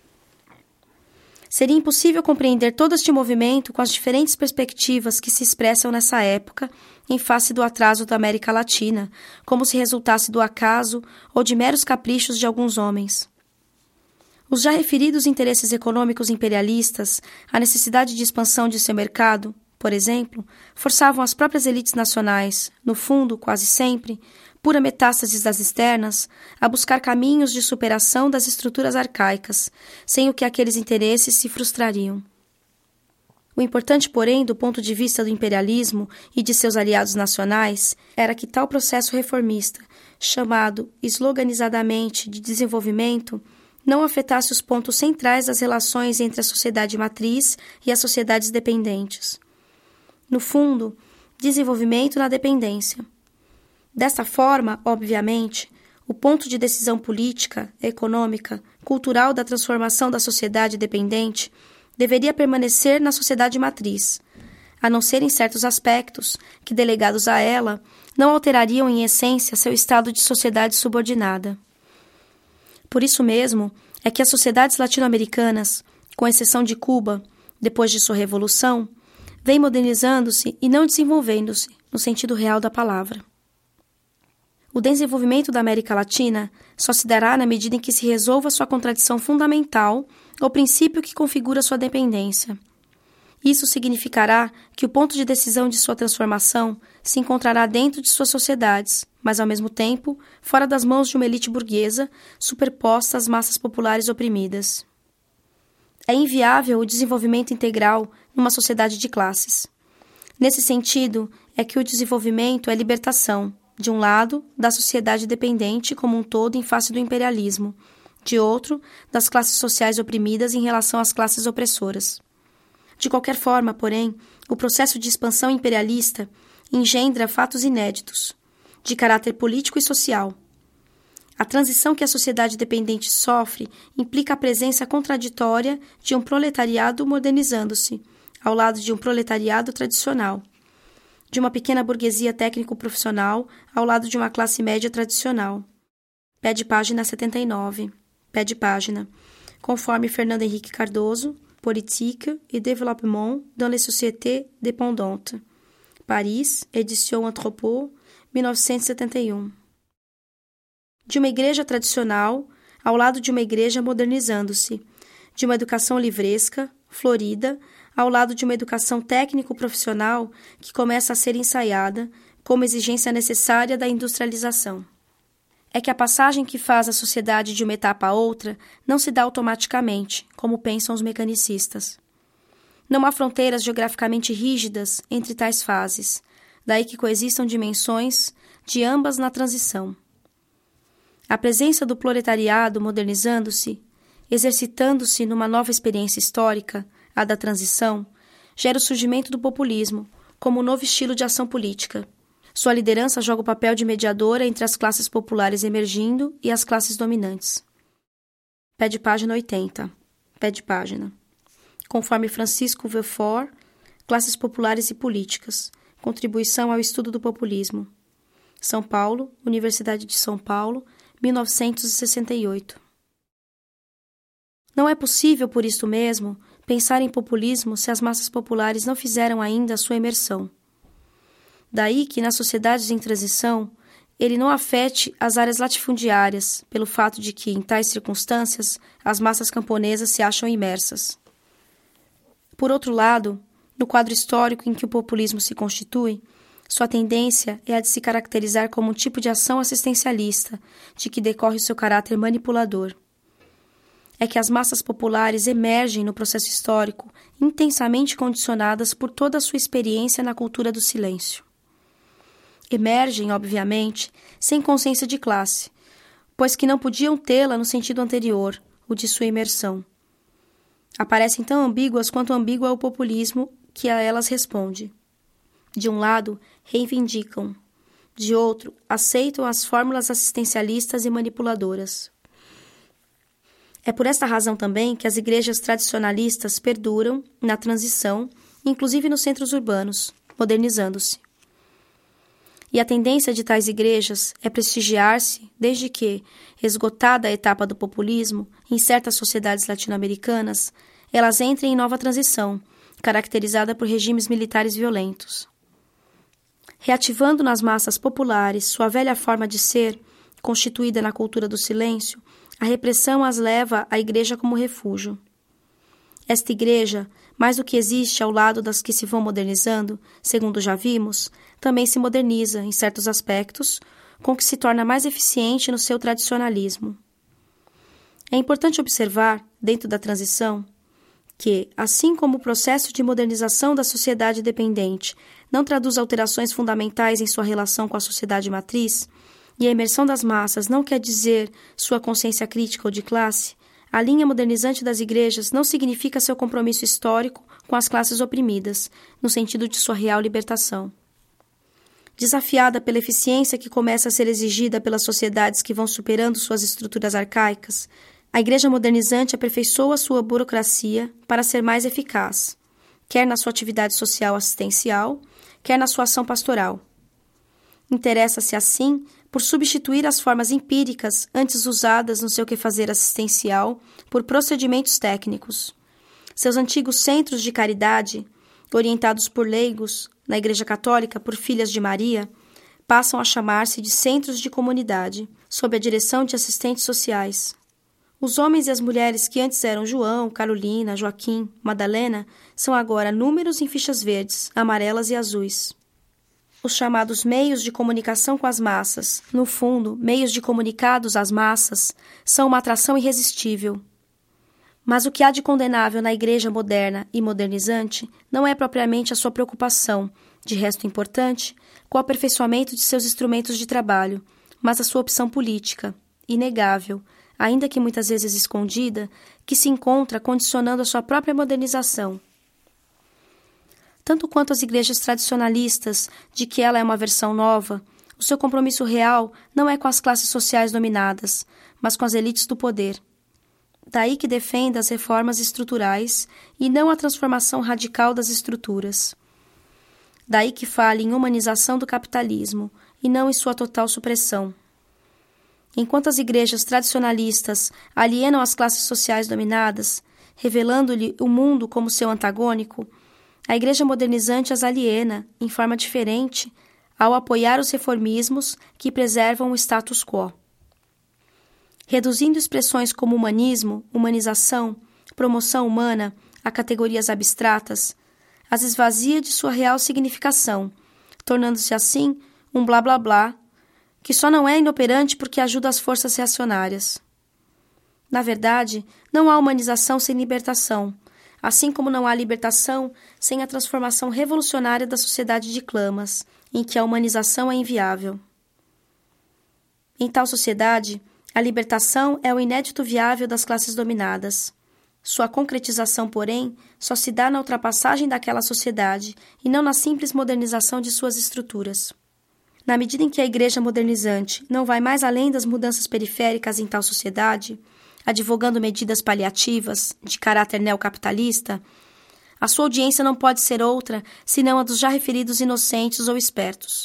Seria impossível compreender todo este movimento com as diferentes perspectivas que se expressam nessa época em face do atraso da América Latina, como se resultasse do acaso ou de meros caprichos de alguns homens. Os já referidos interesses econômicos imperialistas, a necessidade de expansão de seu mercado, por exemplo, forçavam as próprias elites nacionais, no fundo, quase sempre, pura metástase das externas, a buscar caminhos de superação das estruturas arcaicas, sem o que aqueles interesses se frustrariam. O importante, porém, do ponto de vista do imperialismo e de seus aliados nacionais, era que tal processo reformista, chamado sloganizadamente de desenvolvimento, não afetasse os pontos centrais das relações entre a sociedade matriz e as sociedades dependentes. No fundo, desenvolvimento na dependência. Desta forma, obviamente, o ponto de decisão política, econômica, cultural da transformação da sociedade dependente deveria permanecer na sociedade matriz, a não ser em certos aspectos que, delegados a ela, não alterariam em essência seu estado de sociedade subordinada. Por isso mesmo é que as sociedades latino-americanas, com exceção de Cuba, depois de sua revolução, vêm modernizando-se e não desenvolvendo-se, no sentido real da palavra. O desenvolvimento da América Latina só se dará na medida em que se resolva sua contradição fundamental ou princípio que configura sua dependência. Isso significará que o ponto de decisão de sua transformação se encontrará dentro de suas sociedades, mas, ao mesmo tempo, fora das mãos de uma elite burguesa superposta às massas populares oprimidas. É inviável o desenvolvimento integral numa sociedade de classes. Nesse sentido, é que o desenvolvimento é libertação, de um lado, da sociedade dependente como um todo em face do imperialismo, de outro, das classes sociais oprimidas em relação às classes opressoras. De qualquer forma, porém, o processo de expansão imperialista engendra fatos inéditos, de caráter político e social. A transição que a sociedade dependente sofre implica a presença contraditória de um proletariado modernizando-se, ao lado de um proletariado tradicional, de uma pequena burguesia técnico-profissional ao lado de uma classe média tradicional. Pé de página setenta e nove. Pé de página. Conforme Fernando Henrique Cardoso, Politique et développement dans les sociétés dépendantes. Paris, Édition Anthropo, mil novecentos e setenta e um. De uma igreja tradicional ao lado de uma igreja modernizando-se, de uma educação livresca, florida, ao lado de uma educação técnico-profissional que começa a ser ensaiada como exigência necessária da industrialização. É que a passagem que faz a sociedade de uma etapa a outra não se dá automaticamente, como pensam os mecanicistas. Não há fronteiras geograficamente rígidas entre tais fases, daí que coexistam dimensões de ambas na transição. A presença do proletariado modernizando-se, exercitando-se numa nova experiência histórica, a da transição, gera o surgimento do populismo, como um novo estilo de ação política. Sua liderança joga o papel de mediadora entre as classes populares emergindo e as classes dominantes. Pé de página oitenta. Pé de página. Conforme Francisco Verfort, Classes Populares e Políticas. Contribuição ao estudo do populismo. São Paulo, Universidade de São Paulo, mil novecentos e sessenta e oito. Não é possível, por isto mesmo, pensar em populismo se as massas populares não fizeram ainda a sua imersão. Daí que, nas sociedades em transição, ele não afete as áreas latifundiárias, pelo fato de que, em tais circunstâncias, as massas camponesas se acham imersas. Por outro lado, no quadro histórico em que o populismo se constitui, sua tendência é a de se caracterizar como um tipo de ação assistencialista, de que decorre o seu caráter manipulador. É que as massas populares emergem no processo histórico intensamente condicionadas por toda a sua experiência na cultura do silêncio. Emergem, obviamente, sem consciência de classe, pois que não podiam tê-la no sentido anterior, o de sua imersão. aparecem tão ambíguas quanto ambíguo é o populismo que a elas responde. De um lado, reivindicam. De outro, aceitam as fórmulas assistencialistas e manipuladoras. É por esta razão também que as igrejas tradicionalistas perduram na transição, inclusive nos centros urbanos, modernizando-se. E a tendência de tais igrejas é prestigiar-se desde que, esgotada a etapa do populismo, em certas sociedades latino-americanas, elas entrem em nova transição, caracterizada por regimes militares violentos. Reativando nas massas populares sua velha forma de ser, constituída na cultura do silêncio, a repressão as leva à igreja como refúgio. Esta igreja, mais do que existe ao lado das que se vão modernizando, segundo já vimos, também se moderniza, em certos aspectos, com que se torna mais eficiente no seu tradicionalismo. É importante observar, dentro da transição, que, assim como o processo de modernização da sociedade dependente não traduz alterações fundamentais em sua relação com a sociedade matriz, e a imersão das massas não quer dizer sua consciência crítica ou de classe, a linha modernizante das igrejas não significa seu compromisso histórico com as classes oprimidas, no sentido de sua real libertação. Desafiada pela eficiência que começa a ser exigida pelas sociedades que vão superando suas estruturas arcaicas, a igreja modernizante aperfeiçoa sua burocracia para ser mais eficaz, quer na sua atividade social assistencial, quer na sua ação pastoral. Interessa-se, assim, por substituir as formas empíricas antes usadas no seu quefazer assistencial por procedimentos técnicos. Seus antigos centros de caridade, orientados por leigos, na Igreja Católica por filhas de Maria, passam a chamar-se de centros de comunidade, sob a direção de assistentes sociais. Os homens e as mulheres que antes eram João, Carolina, Joaquim, Madalena, são agora números em fichas verdes, amarelas e azuis. Os chamados meios de comunicação com as massas, no fundo, meios de comunicados às massas, são uma atração irresistível. Mas o que há de condenável na igreja moderna e modernizante não é propriamente a sua preocupação, de resto importante, com o aperfeiçoamento de seus instrumentos de trabalho, mas a sua opção política, inegável, ainda que muitas vezes escondida, que se encontra condicionando a sua própria modernização. Tanto quanto as igrejas tradicionalistas, de que ela é uma versão nova, o seu compromisso real não é com as classes sociais dominadas, mas com as elites do poder. Daí que defenda as reformas estruturais e não a transformação radical das estruturas. Daí que fale em humanização do capitalismo e não em sua total supressão. Enquanto as igrejas tradicionalistas alienam as classes sociais dominadas, revelando-lhe o mundo como seu antagônico, a igreja modernizante as aliena, em forma diferente, ao apoiar os reformismos que preservam o status quo. Reduzindo expressões como humanismo, humanização, promoção humana a categorias abstratas, as esvazia de sua real significação, tornando-se assim um blá blá blá, que só não é inoperante porque ajuda as forças reacionárias. Na verdade, não há humanização sem libertação, assim como não há libertação sem a transformação revolucionária da sociedade de clamas, em que a humanização é inviável. Em tal sociedade, a libertação é o inédito viável das classes dominadas. Sua concretização, porém, só se dá na ultrapassagem daquela sociedade e não na simples modernização de suas estruturas. Na medida em que a igreja modernizante não vai mais além das mudanças periféricas em tal sociedade, advogando medidas paliativas de caráter neocapitalista, a sua audiência não pode ser outra senão a dos já referidos inocentes ou espertos.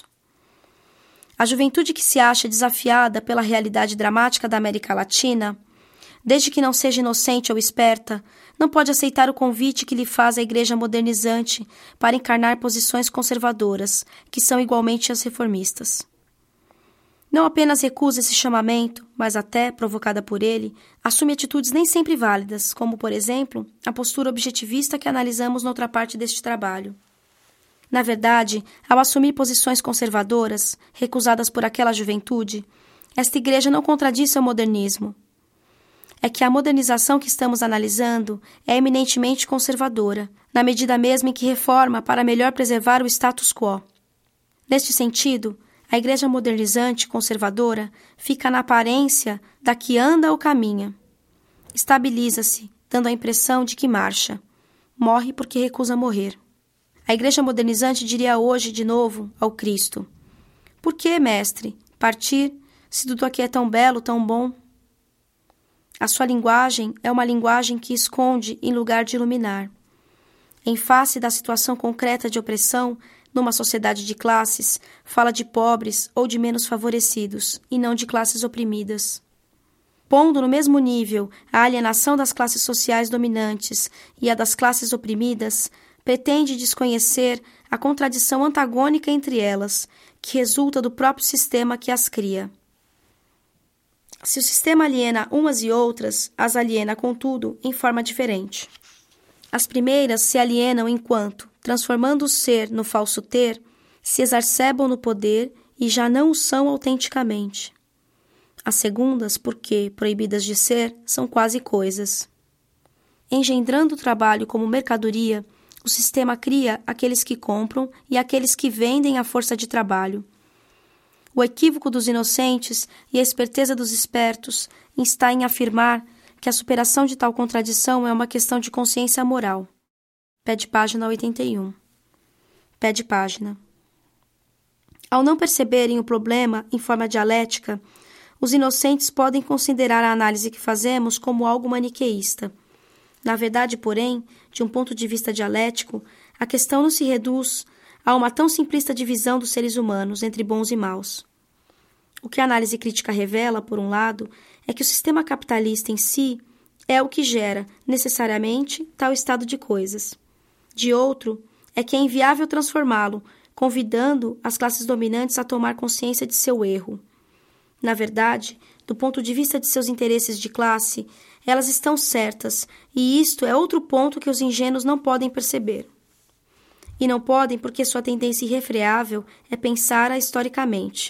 A juventude que se acha desafiada pela realidade dramática da América Latina, desde que não seja inocente ou esperta, não pode aceitar o convite que lhe faz a igreja modernizante para encarnar posições conservadoras, que são igualmente as reformistas. Não apenas recusa esse chamamento, mas até, provocada por ele, assume atitudes nem sempre válidas, como, por exemplo, a postura objetivista que analisamos noutra parte deste trabalho. Na verdade, ao assumir posições conservadoras, recusadas por aquela juventude, esta igreja não contradiz seu modernismo. É que a modernização que estamos analisando é eminentemente conservadora, na medida mesma em que reforma para melhor preservar o status quo. Neste sentido, a igreja modernizante conservadora fica na aparência da que anda ou caminha. Estabiliza-se, dando a impressão de que marcha. Morre porque recusa morrer. A igreja modernizante diria hoje, de novo, ao Cristo: por que, mestre, partir, se tudo aqui é tão belo, tão bom? A sua linguagem é uma linguagem que esconde em lugar de iluminar. Em face da situação concreta de opressão, numa sociedade de classes, fala de pobres ou de menos favorecidos, e não de classes oprimidas. Pondo no mesmo nível a alienação das classes sociais dominantes e a das classes oprimidas, pretende desconhecer a contradição antagônica entre elas, que resulta do próprio sistema que as cria. Se o sistema aliena umas e outras, as aliena, contudo, em forma diferente. As primeiras se alienam enquanto, transformando o ser no falso ter, se exacerbam no poder e já não o são autenticamente. As segundas, porque, proibidas de ser, são quase coisas. Engendrando o trabalho como mercadoria, o sistema cria aqueles que compram e aqueles que vendem a força de trabalho. O equívoco dos inocentes e a esperteza dos espertos está em afirmar que a superação de tal contradição é uma questão de consciência moral. Pede página oitenta e um. Pede página. Ao não perceberem o problema em forma dialética, os inocentes podem considerar a análise que fazemos como algo maniqueísta. Na verdade, porém, de um ponto de vista dialético, a questão não se reduz a uma tão simplista divisão dos seres humanos entre bons e maus. O que a análise crítica revela, por um lado, é que o sistema capitalista em si é o que gera, necessariamente, tal estado de coisas. De outro, é que é inviável transformá-lo, convidando as classes dominantes a tomar consciência de seu erro. Na verdade, do ponto de vista de seus interesses de classe, elas estão certas, e isto é outro ponto que os ingênuos não podem perceber. E não podem porque sua tendência irrefreável é pensar historicamente.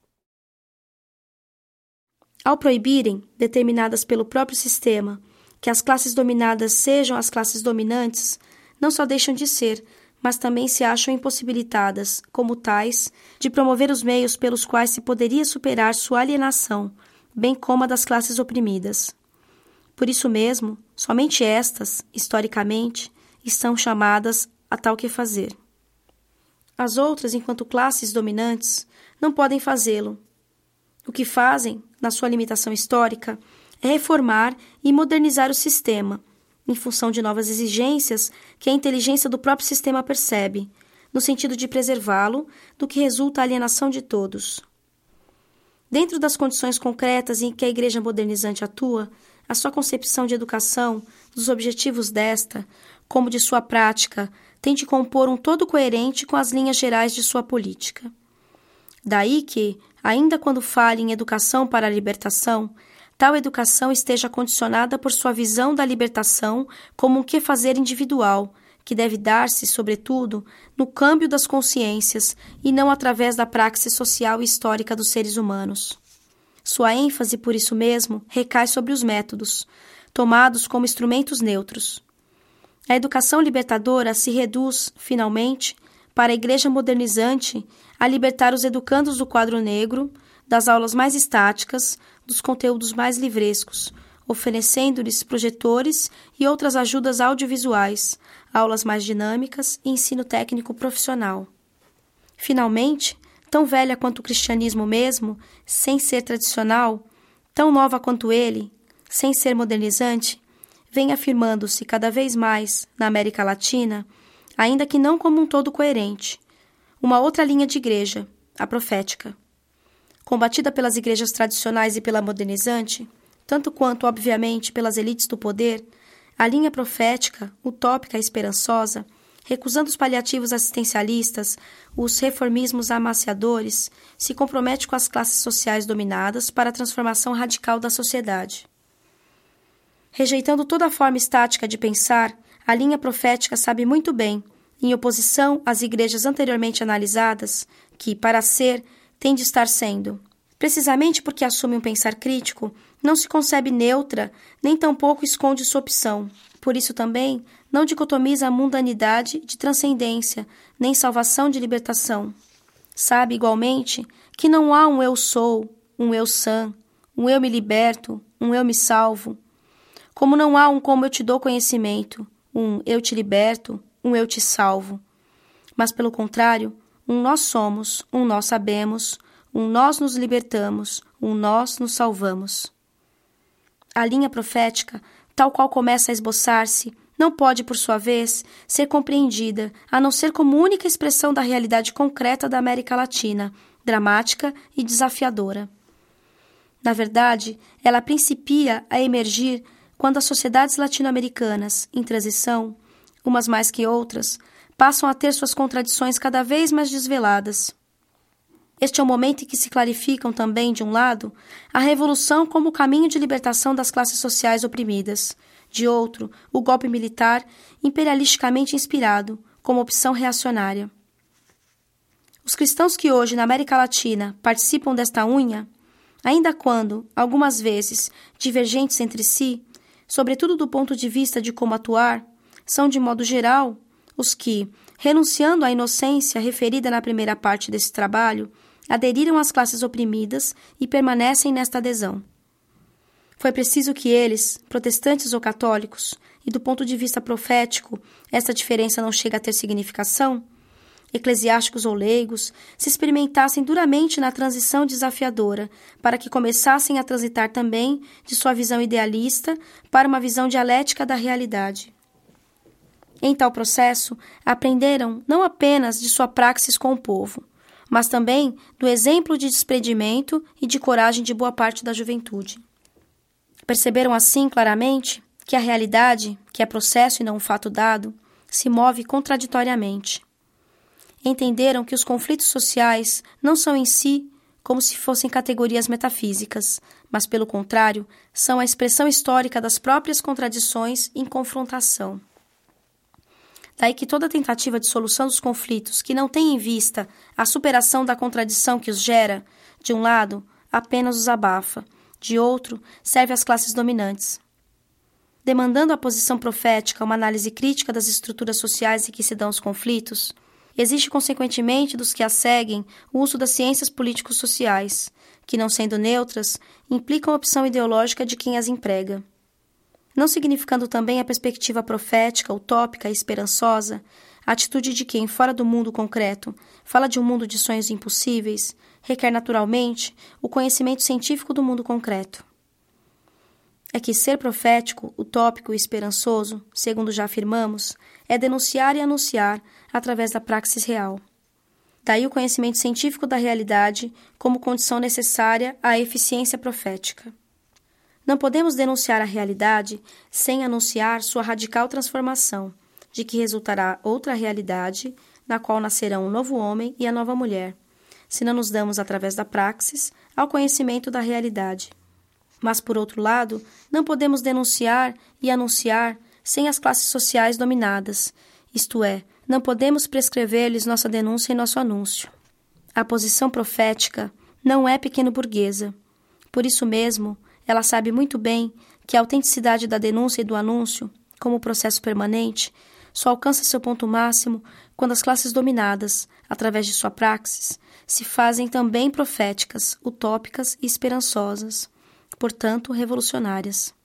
Ao proibirem, determinadas pelo próprio sistema, que as classes dominadas sejam as classes dominantes, não só deixam de ser, mas também se acham impossibilitadas, como tais, de promover os meios pelos quais se poderia superar sua alienação, bem como a das classes oprimidas. Por isso mesmo, somente estas, historicamente, estão chamadas a tal que fazer. As outras, enquanto classes dominantes, não podem fazê-lo. O que fazem, na sua limitação histórica, é reformar e modernizar o sistema, em função de novas exigências que a inteligência do próprio sistema percebe, no sentido de preservá-lo, do que resulta a alienação de todos. Dentro das condições concretas em que a Igreja modernizante atua, a sua concepção de educação, dos objetivos desta, como de sua prática, tem de compor um todo coerente com as linhas gerais de sua política. Daí que, ainda quando fale em educação para a libertação, tal educação esteja condicionada por sua visão da libertação como um que-fazer individual, que deve dar-se, sobretudo, no câmbio das consciências e não através da praxe social e histórica dos seres humanos. Sua ênfase, por isso mesmo, recai sobre os métodos, tomados como instrumentos neutros. A educação libertadora se reduz, finalmente, para a Igreja modernizante, a libertar os educandos do quadro negro, das aulas mais estáticas, dos conteúdos mais livrescos, oferecendo-lhes projetores e outras ajudas audiovisuais, aulas mais dinâmicas e ensino técnico profissional. Finalmente, tão velha quanto o cristianismo mesmo, sem ser tradicional, tão nova quanto ele, sem ser modernizante, vem afirmando-se cada vez mais na América Latina, ainda que não como um todo coerente, uma outra linha de igreja, a profética. Combatida pelas igrejas tradicionais e pela modernizante, tanto quanto, obviamente, pelas elites do poder, a linha profética, utópica e esperançosa, recusando os paliativos assistencialistas, os reformismos amaciadores, se compromete com as classes sociais dominadas para a transformação radical da sociedade. Rejeitando toda forma estática de pensar, a linha profética sabe muito bem, em oposição às igrejas anteriormente analisadas, que, para ser, tem de estar sendo. Precisamente porque assume um pensar crítico, não se concebe neutra, nem tampouco esconde sua opção. Por isso também não dicotomiza a mundanidade de transcendência, nem salvação de libertação. Sabe, igualmente, que não há um eu sou, um eu sã, um eu me liberto, um eu me salvo. Como não há um como eu te dou conhecimento, um eu te liberto, um eu te salvo. Mas, pelo contrário, um nós somos, um nós sabemos, um nós nos libertamos, um nós nos salvamos. A linha profética, tal qual começa a esboçar-se, não pode, por sua vez, ser compreendida, a não ser como única expressão da realidade concreta da América Latina, dramática e desafiadora. Na verdade, ela principia a emergir quando as sociedades latino-americanas, em transição, umas mais que outras, passam a ter suas contradições cada vez mais desveladas. Este é o momento em que se clarificam também, de um lado, a revolução como o caminho de libertação das classes sociais oprimidas, de outro, o golpe militar imperialisticamente inspirado, como opção reacionária. Os cristãos que hoje, na América Latina, participam desta unha, ainda quando, algumas vezes, divergentes entre si, sobretudo do ponto de vista de como atuar, são, de modo geral, os que, renunciando à inocência referida na primeira parte desse trabalho, aderiram às classes oprimidas e permanecem nesta adesão. Foi preciso que eles, protestantes ou católicos, e do ponto de vista profético, esta diferença não chega a ter significação, eclesiásticos ou leigos, se experimentassem duramente na transição desafiadora, para que começassem a transitar também de sua visão idealista para uma visão dialética da realidade. Em tal processo, aprenderam não apenas de sua praxis com o povo, mas também do exemplo de desprendimento e de coragem de boa parte da juventude. Perceberam assim claramente que a realidade, que é processo e não um fato dado, se move contraditoriamente. Entenderam que os conflitos sociais não são em si como se fossem categorias metafísicas, mas, pelo contrário, são a expressão histórica das próprias contradições em confrontação. Daí que toda tentativa de solução dos conflitos que não tem em vista a superação da contradição que os gera, de um lado, apenas os abafa, de outro, serve às classes dominantes. Demandando à posição profética uma análise crítica das estruturas sociais em que se dão os conflitos, existe, consequentemente, dos que a seguem o uso das ciências político-sociais, que, não sendo neutras, implicam a opção ideológica de quem as emprega. Não significando também a perspectiva profética, utópica e esperançosa, a atitude de quem, fora do mundo concreto, fala de um mundo de sonhos impossíveis, requer naturalmente o conhecimento científico do mundo concreto. É que ser profético, utópico e esperançoso, segundo já afirmamos, é denunciar e anunciar através da praxis real. Daí o conhecimento científico da realidade como condição necessária à eficiência profética. Não podemos denunciar a realidade sem anunciar sua radical transformação, de que resultará outra realidade, na qual nascerão um novo homem e a nova mulher, se não nos damos através da praxis ao conhecimento da realidade. Mas, por outro lado, não podemos denunciar e anunciar sem as classes sociais dominadas, isto é, não podemos prescrever-lhes nossa denúncia e nosso anúncio. A posição profética não é pequeno-burguesa. Por isso mesmo, ela sabe muito bem que a autenticidade da denúncia e do anúncio, como processo permanente, só alcança seu ponto máximo quando as classes dominadas, através de sua praxis, se fazem também proféticas, utópicas e esperançosas, portanto, revolucionárias.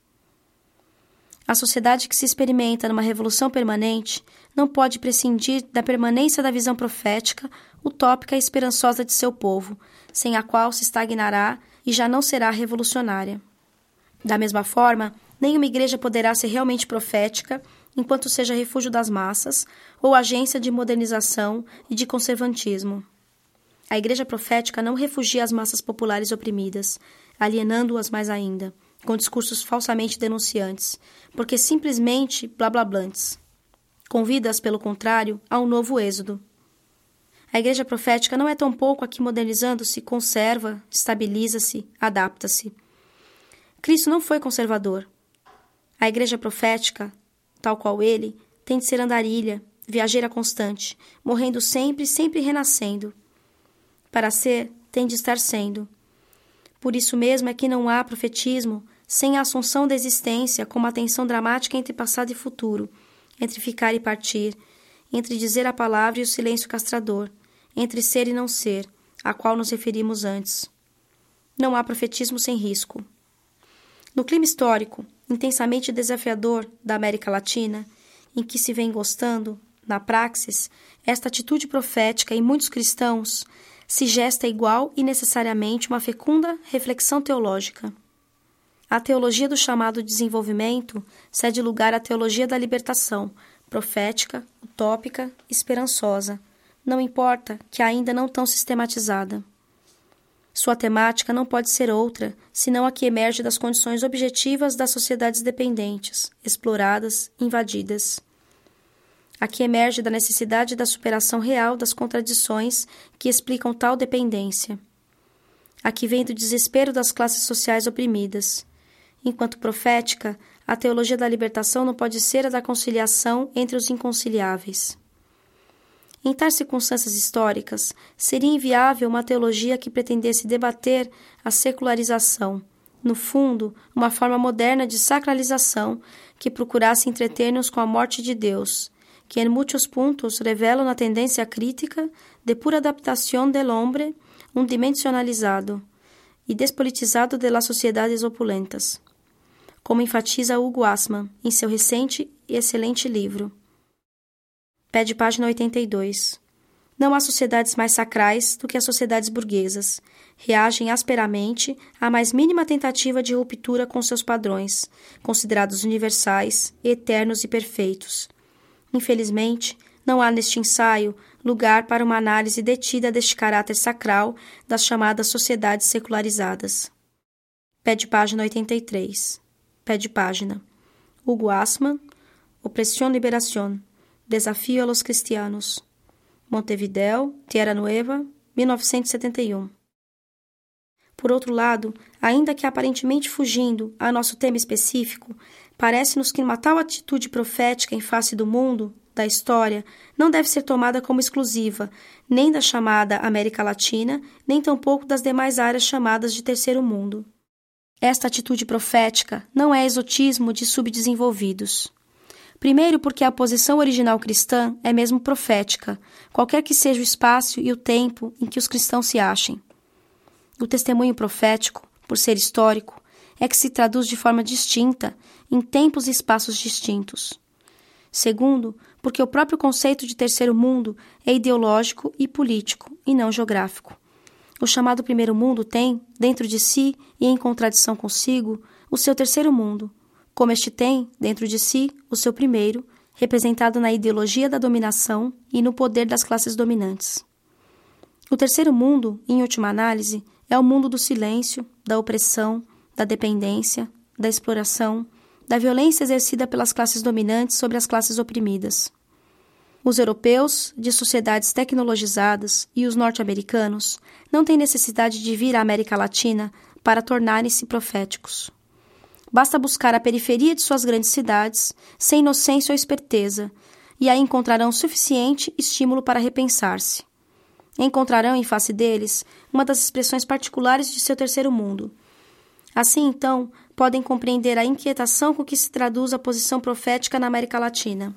A sociedade que se experimenta numa revolução permanente não pode prescindir da permanência da visão profética, utópica e esperançosa de seu povo, sem a qual se estagnará e já não será revolucionária. Da mesma forma, nenhuma igreja poderá ser realmente profética enquanto seja refúgio das massas ou agência de modernização e de conservantismo. A igreja profética não refugia as massas populares oprimidas, alienando-as mais ainda, com discursos falsamente denunciantes, porque simplesmente blablablantes. Convida-as, pelo contrário, a um novo êxodo. A igreja profética não é tampouco a que, modernizando-se, conserva, estabiliza-se, adapta-se. Cristo não foi conservador. A igreja profética, tal qual ele, tem de ser andarilha, viajeira constante, morrendo sempre e sempre renascendo. Para ser, tem de estar sendo. Por isso mesmo é que não há profetismo sem a assunção da existência como a tensão dramática entre passado e futuro, entre ficar e partir, entre dizer a palavra e o silêncio castrador, entre ser e não ser, a qual nos referimos antes. Não há profetismo sem risco. No clima histórico, intensamente desafiador da América Latina, em que se vem gostando, na praxis, esta atitude profética em muitos cristãos se gesta igual e necessariamente uma fecunda reflexão teológica. A teologia do chamado desenvolvimento cede lugar à teologia da libertação, profética, utópica, esperançosa, não importa que ainda não tão sistematizada. Sua temática não pode ser outra, senão a que emerge das condições objetivas das sociedades dependentes, exploradas, invadidas. A que emerge da necessidade da superação real das contradições que explicam tal dependência. A que vem do desespero das classes sociais oprimidas. Enquanto profética, a teologia da libertação não pode ser a da conciliação entre os inconciliáveis. Em tais circunstâncias históricas, seria inviável uma teologia que pretendesse debater a secularização, no fundo, uma forma moderna de sacralização que procurasse entreter-nos com a morte de Deus, que em muitos pontos revela uma tendência crítica de pura adaptação del hombre, um dimensionalizado e despolitizado de las sociedades opulentas, como enfatiza Hugo Assmann em seu recente e excelente livro. Pede página oitenta e dois. Não há sociedades mais sacrais do que as sociedades burguesas. Reagem asperamente à mais mínima tentativa de ruptura com seus padrões, considerados universais, eternos e perfeitos. Infelizmente, não há neste ensaio lugar para uma análise detida deste caráter sacral das chamadas sociedades secularizadas. Pede página oitenta e três. Pede página. Hugo Assmann, Opressão e Liberação. Desafio a los Cristianos. Montevideo, Tierra Nueva, mil novecentos e setenta e um. Por outro lado, ainda que aparentemente fugindo a nosso tema específico, parece-nos que uma tal atitude profética em face do mundo, da história, não deve ser tomada como exclusiva, nem da chamada América Latina, nem tampouco das demais áreas chamadas de terceiro mundo. Esta atitude profética não é exotismo de subdesenvolvidos. Primeiro, porque a posição original cristã é mesmo profética, qualquer que seja o espaço e o tempo em que os cristãos se achem. O testemunho profético, por ser histórico, é que se traduz de forma distinta, em tempos e espaços distintos. Segundo, porque o próprio conceito de terceiro mundo é ideológico e político, e não geográfico. O chamado primeiro mundo tem, dentro de si e em contradição consigo, o seu terceiro mundo, como este tem, dentro de si, o seu primeiro, representado na ideologia da dominação e no poder das classes dominantes. O terceiro mundo, em última análise, é o mundo do silêncio, da opressão, da dependência, da exploração, da violência exercida pelas classes dominantes sobre as classes oprimidas. Os europeus, de sociedades tecnologizadas, e os norte-americanos não têm necessidade de vir à América Latina para tornarem-se proféticos. Basta buscar a periferia de suas grandes cidades, sem inocência ou esperteza, e aí encontrarão suficiente estímulo para repensar-se. Encontrarão em face deles uma das expressões particulares de seu terceiro mundo. Assim, então, podem compreender a inquietação com que se traduz a posição profética na América Latina.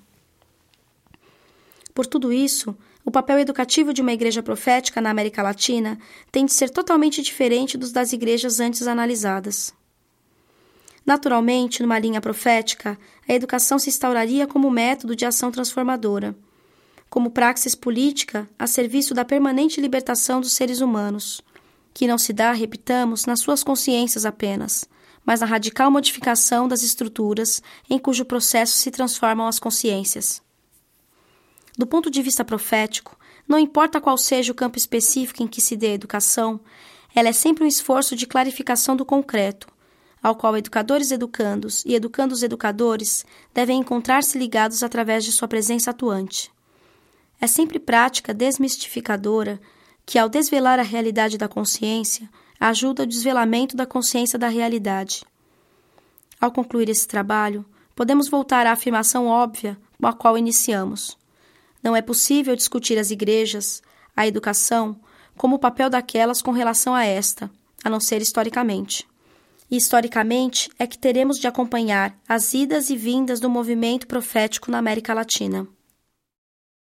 Por tudo isso, o papel educativo de uma igreja profética na América Latina tem de ser totalmente diferente dos das igrejas antes analisadas. Naturalmente, numa linha profética, a educação se instauraria como método de ação transformadora, como praxis política a serviço da permanente libertação dos seres humanos, que não se dá, repitamos, nas suas consciências apenas, mas na radical modificação das estruturas em cujo processo se transformam as consciências. Do ponto de vista profético, não importa qual seja o campo específico em que se dê a educação, ela é sempre um esforço de clarificação do concreto, ao qual educadores educandos e educandos educadores devem encontrar-se ligados através de sua presença atuante. É sempre prática desmistificadora que, ao desvelar a realidade da consciência, ajuda o desvelamento da consciência da realidade. Ao concluir esse trabalho, podemos voltar à afirmação óbvia com a qual iniciamos. Não é possível discutir as igrejas, a educação, como o papel daquelas com relação a esta, a não ser historicamente. E historicamente é que teremos de acompanhar as idas e vindas do movimento profético na América Latina.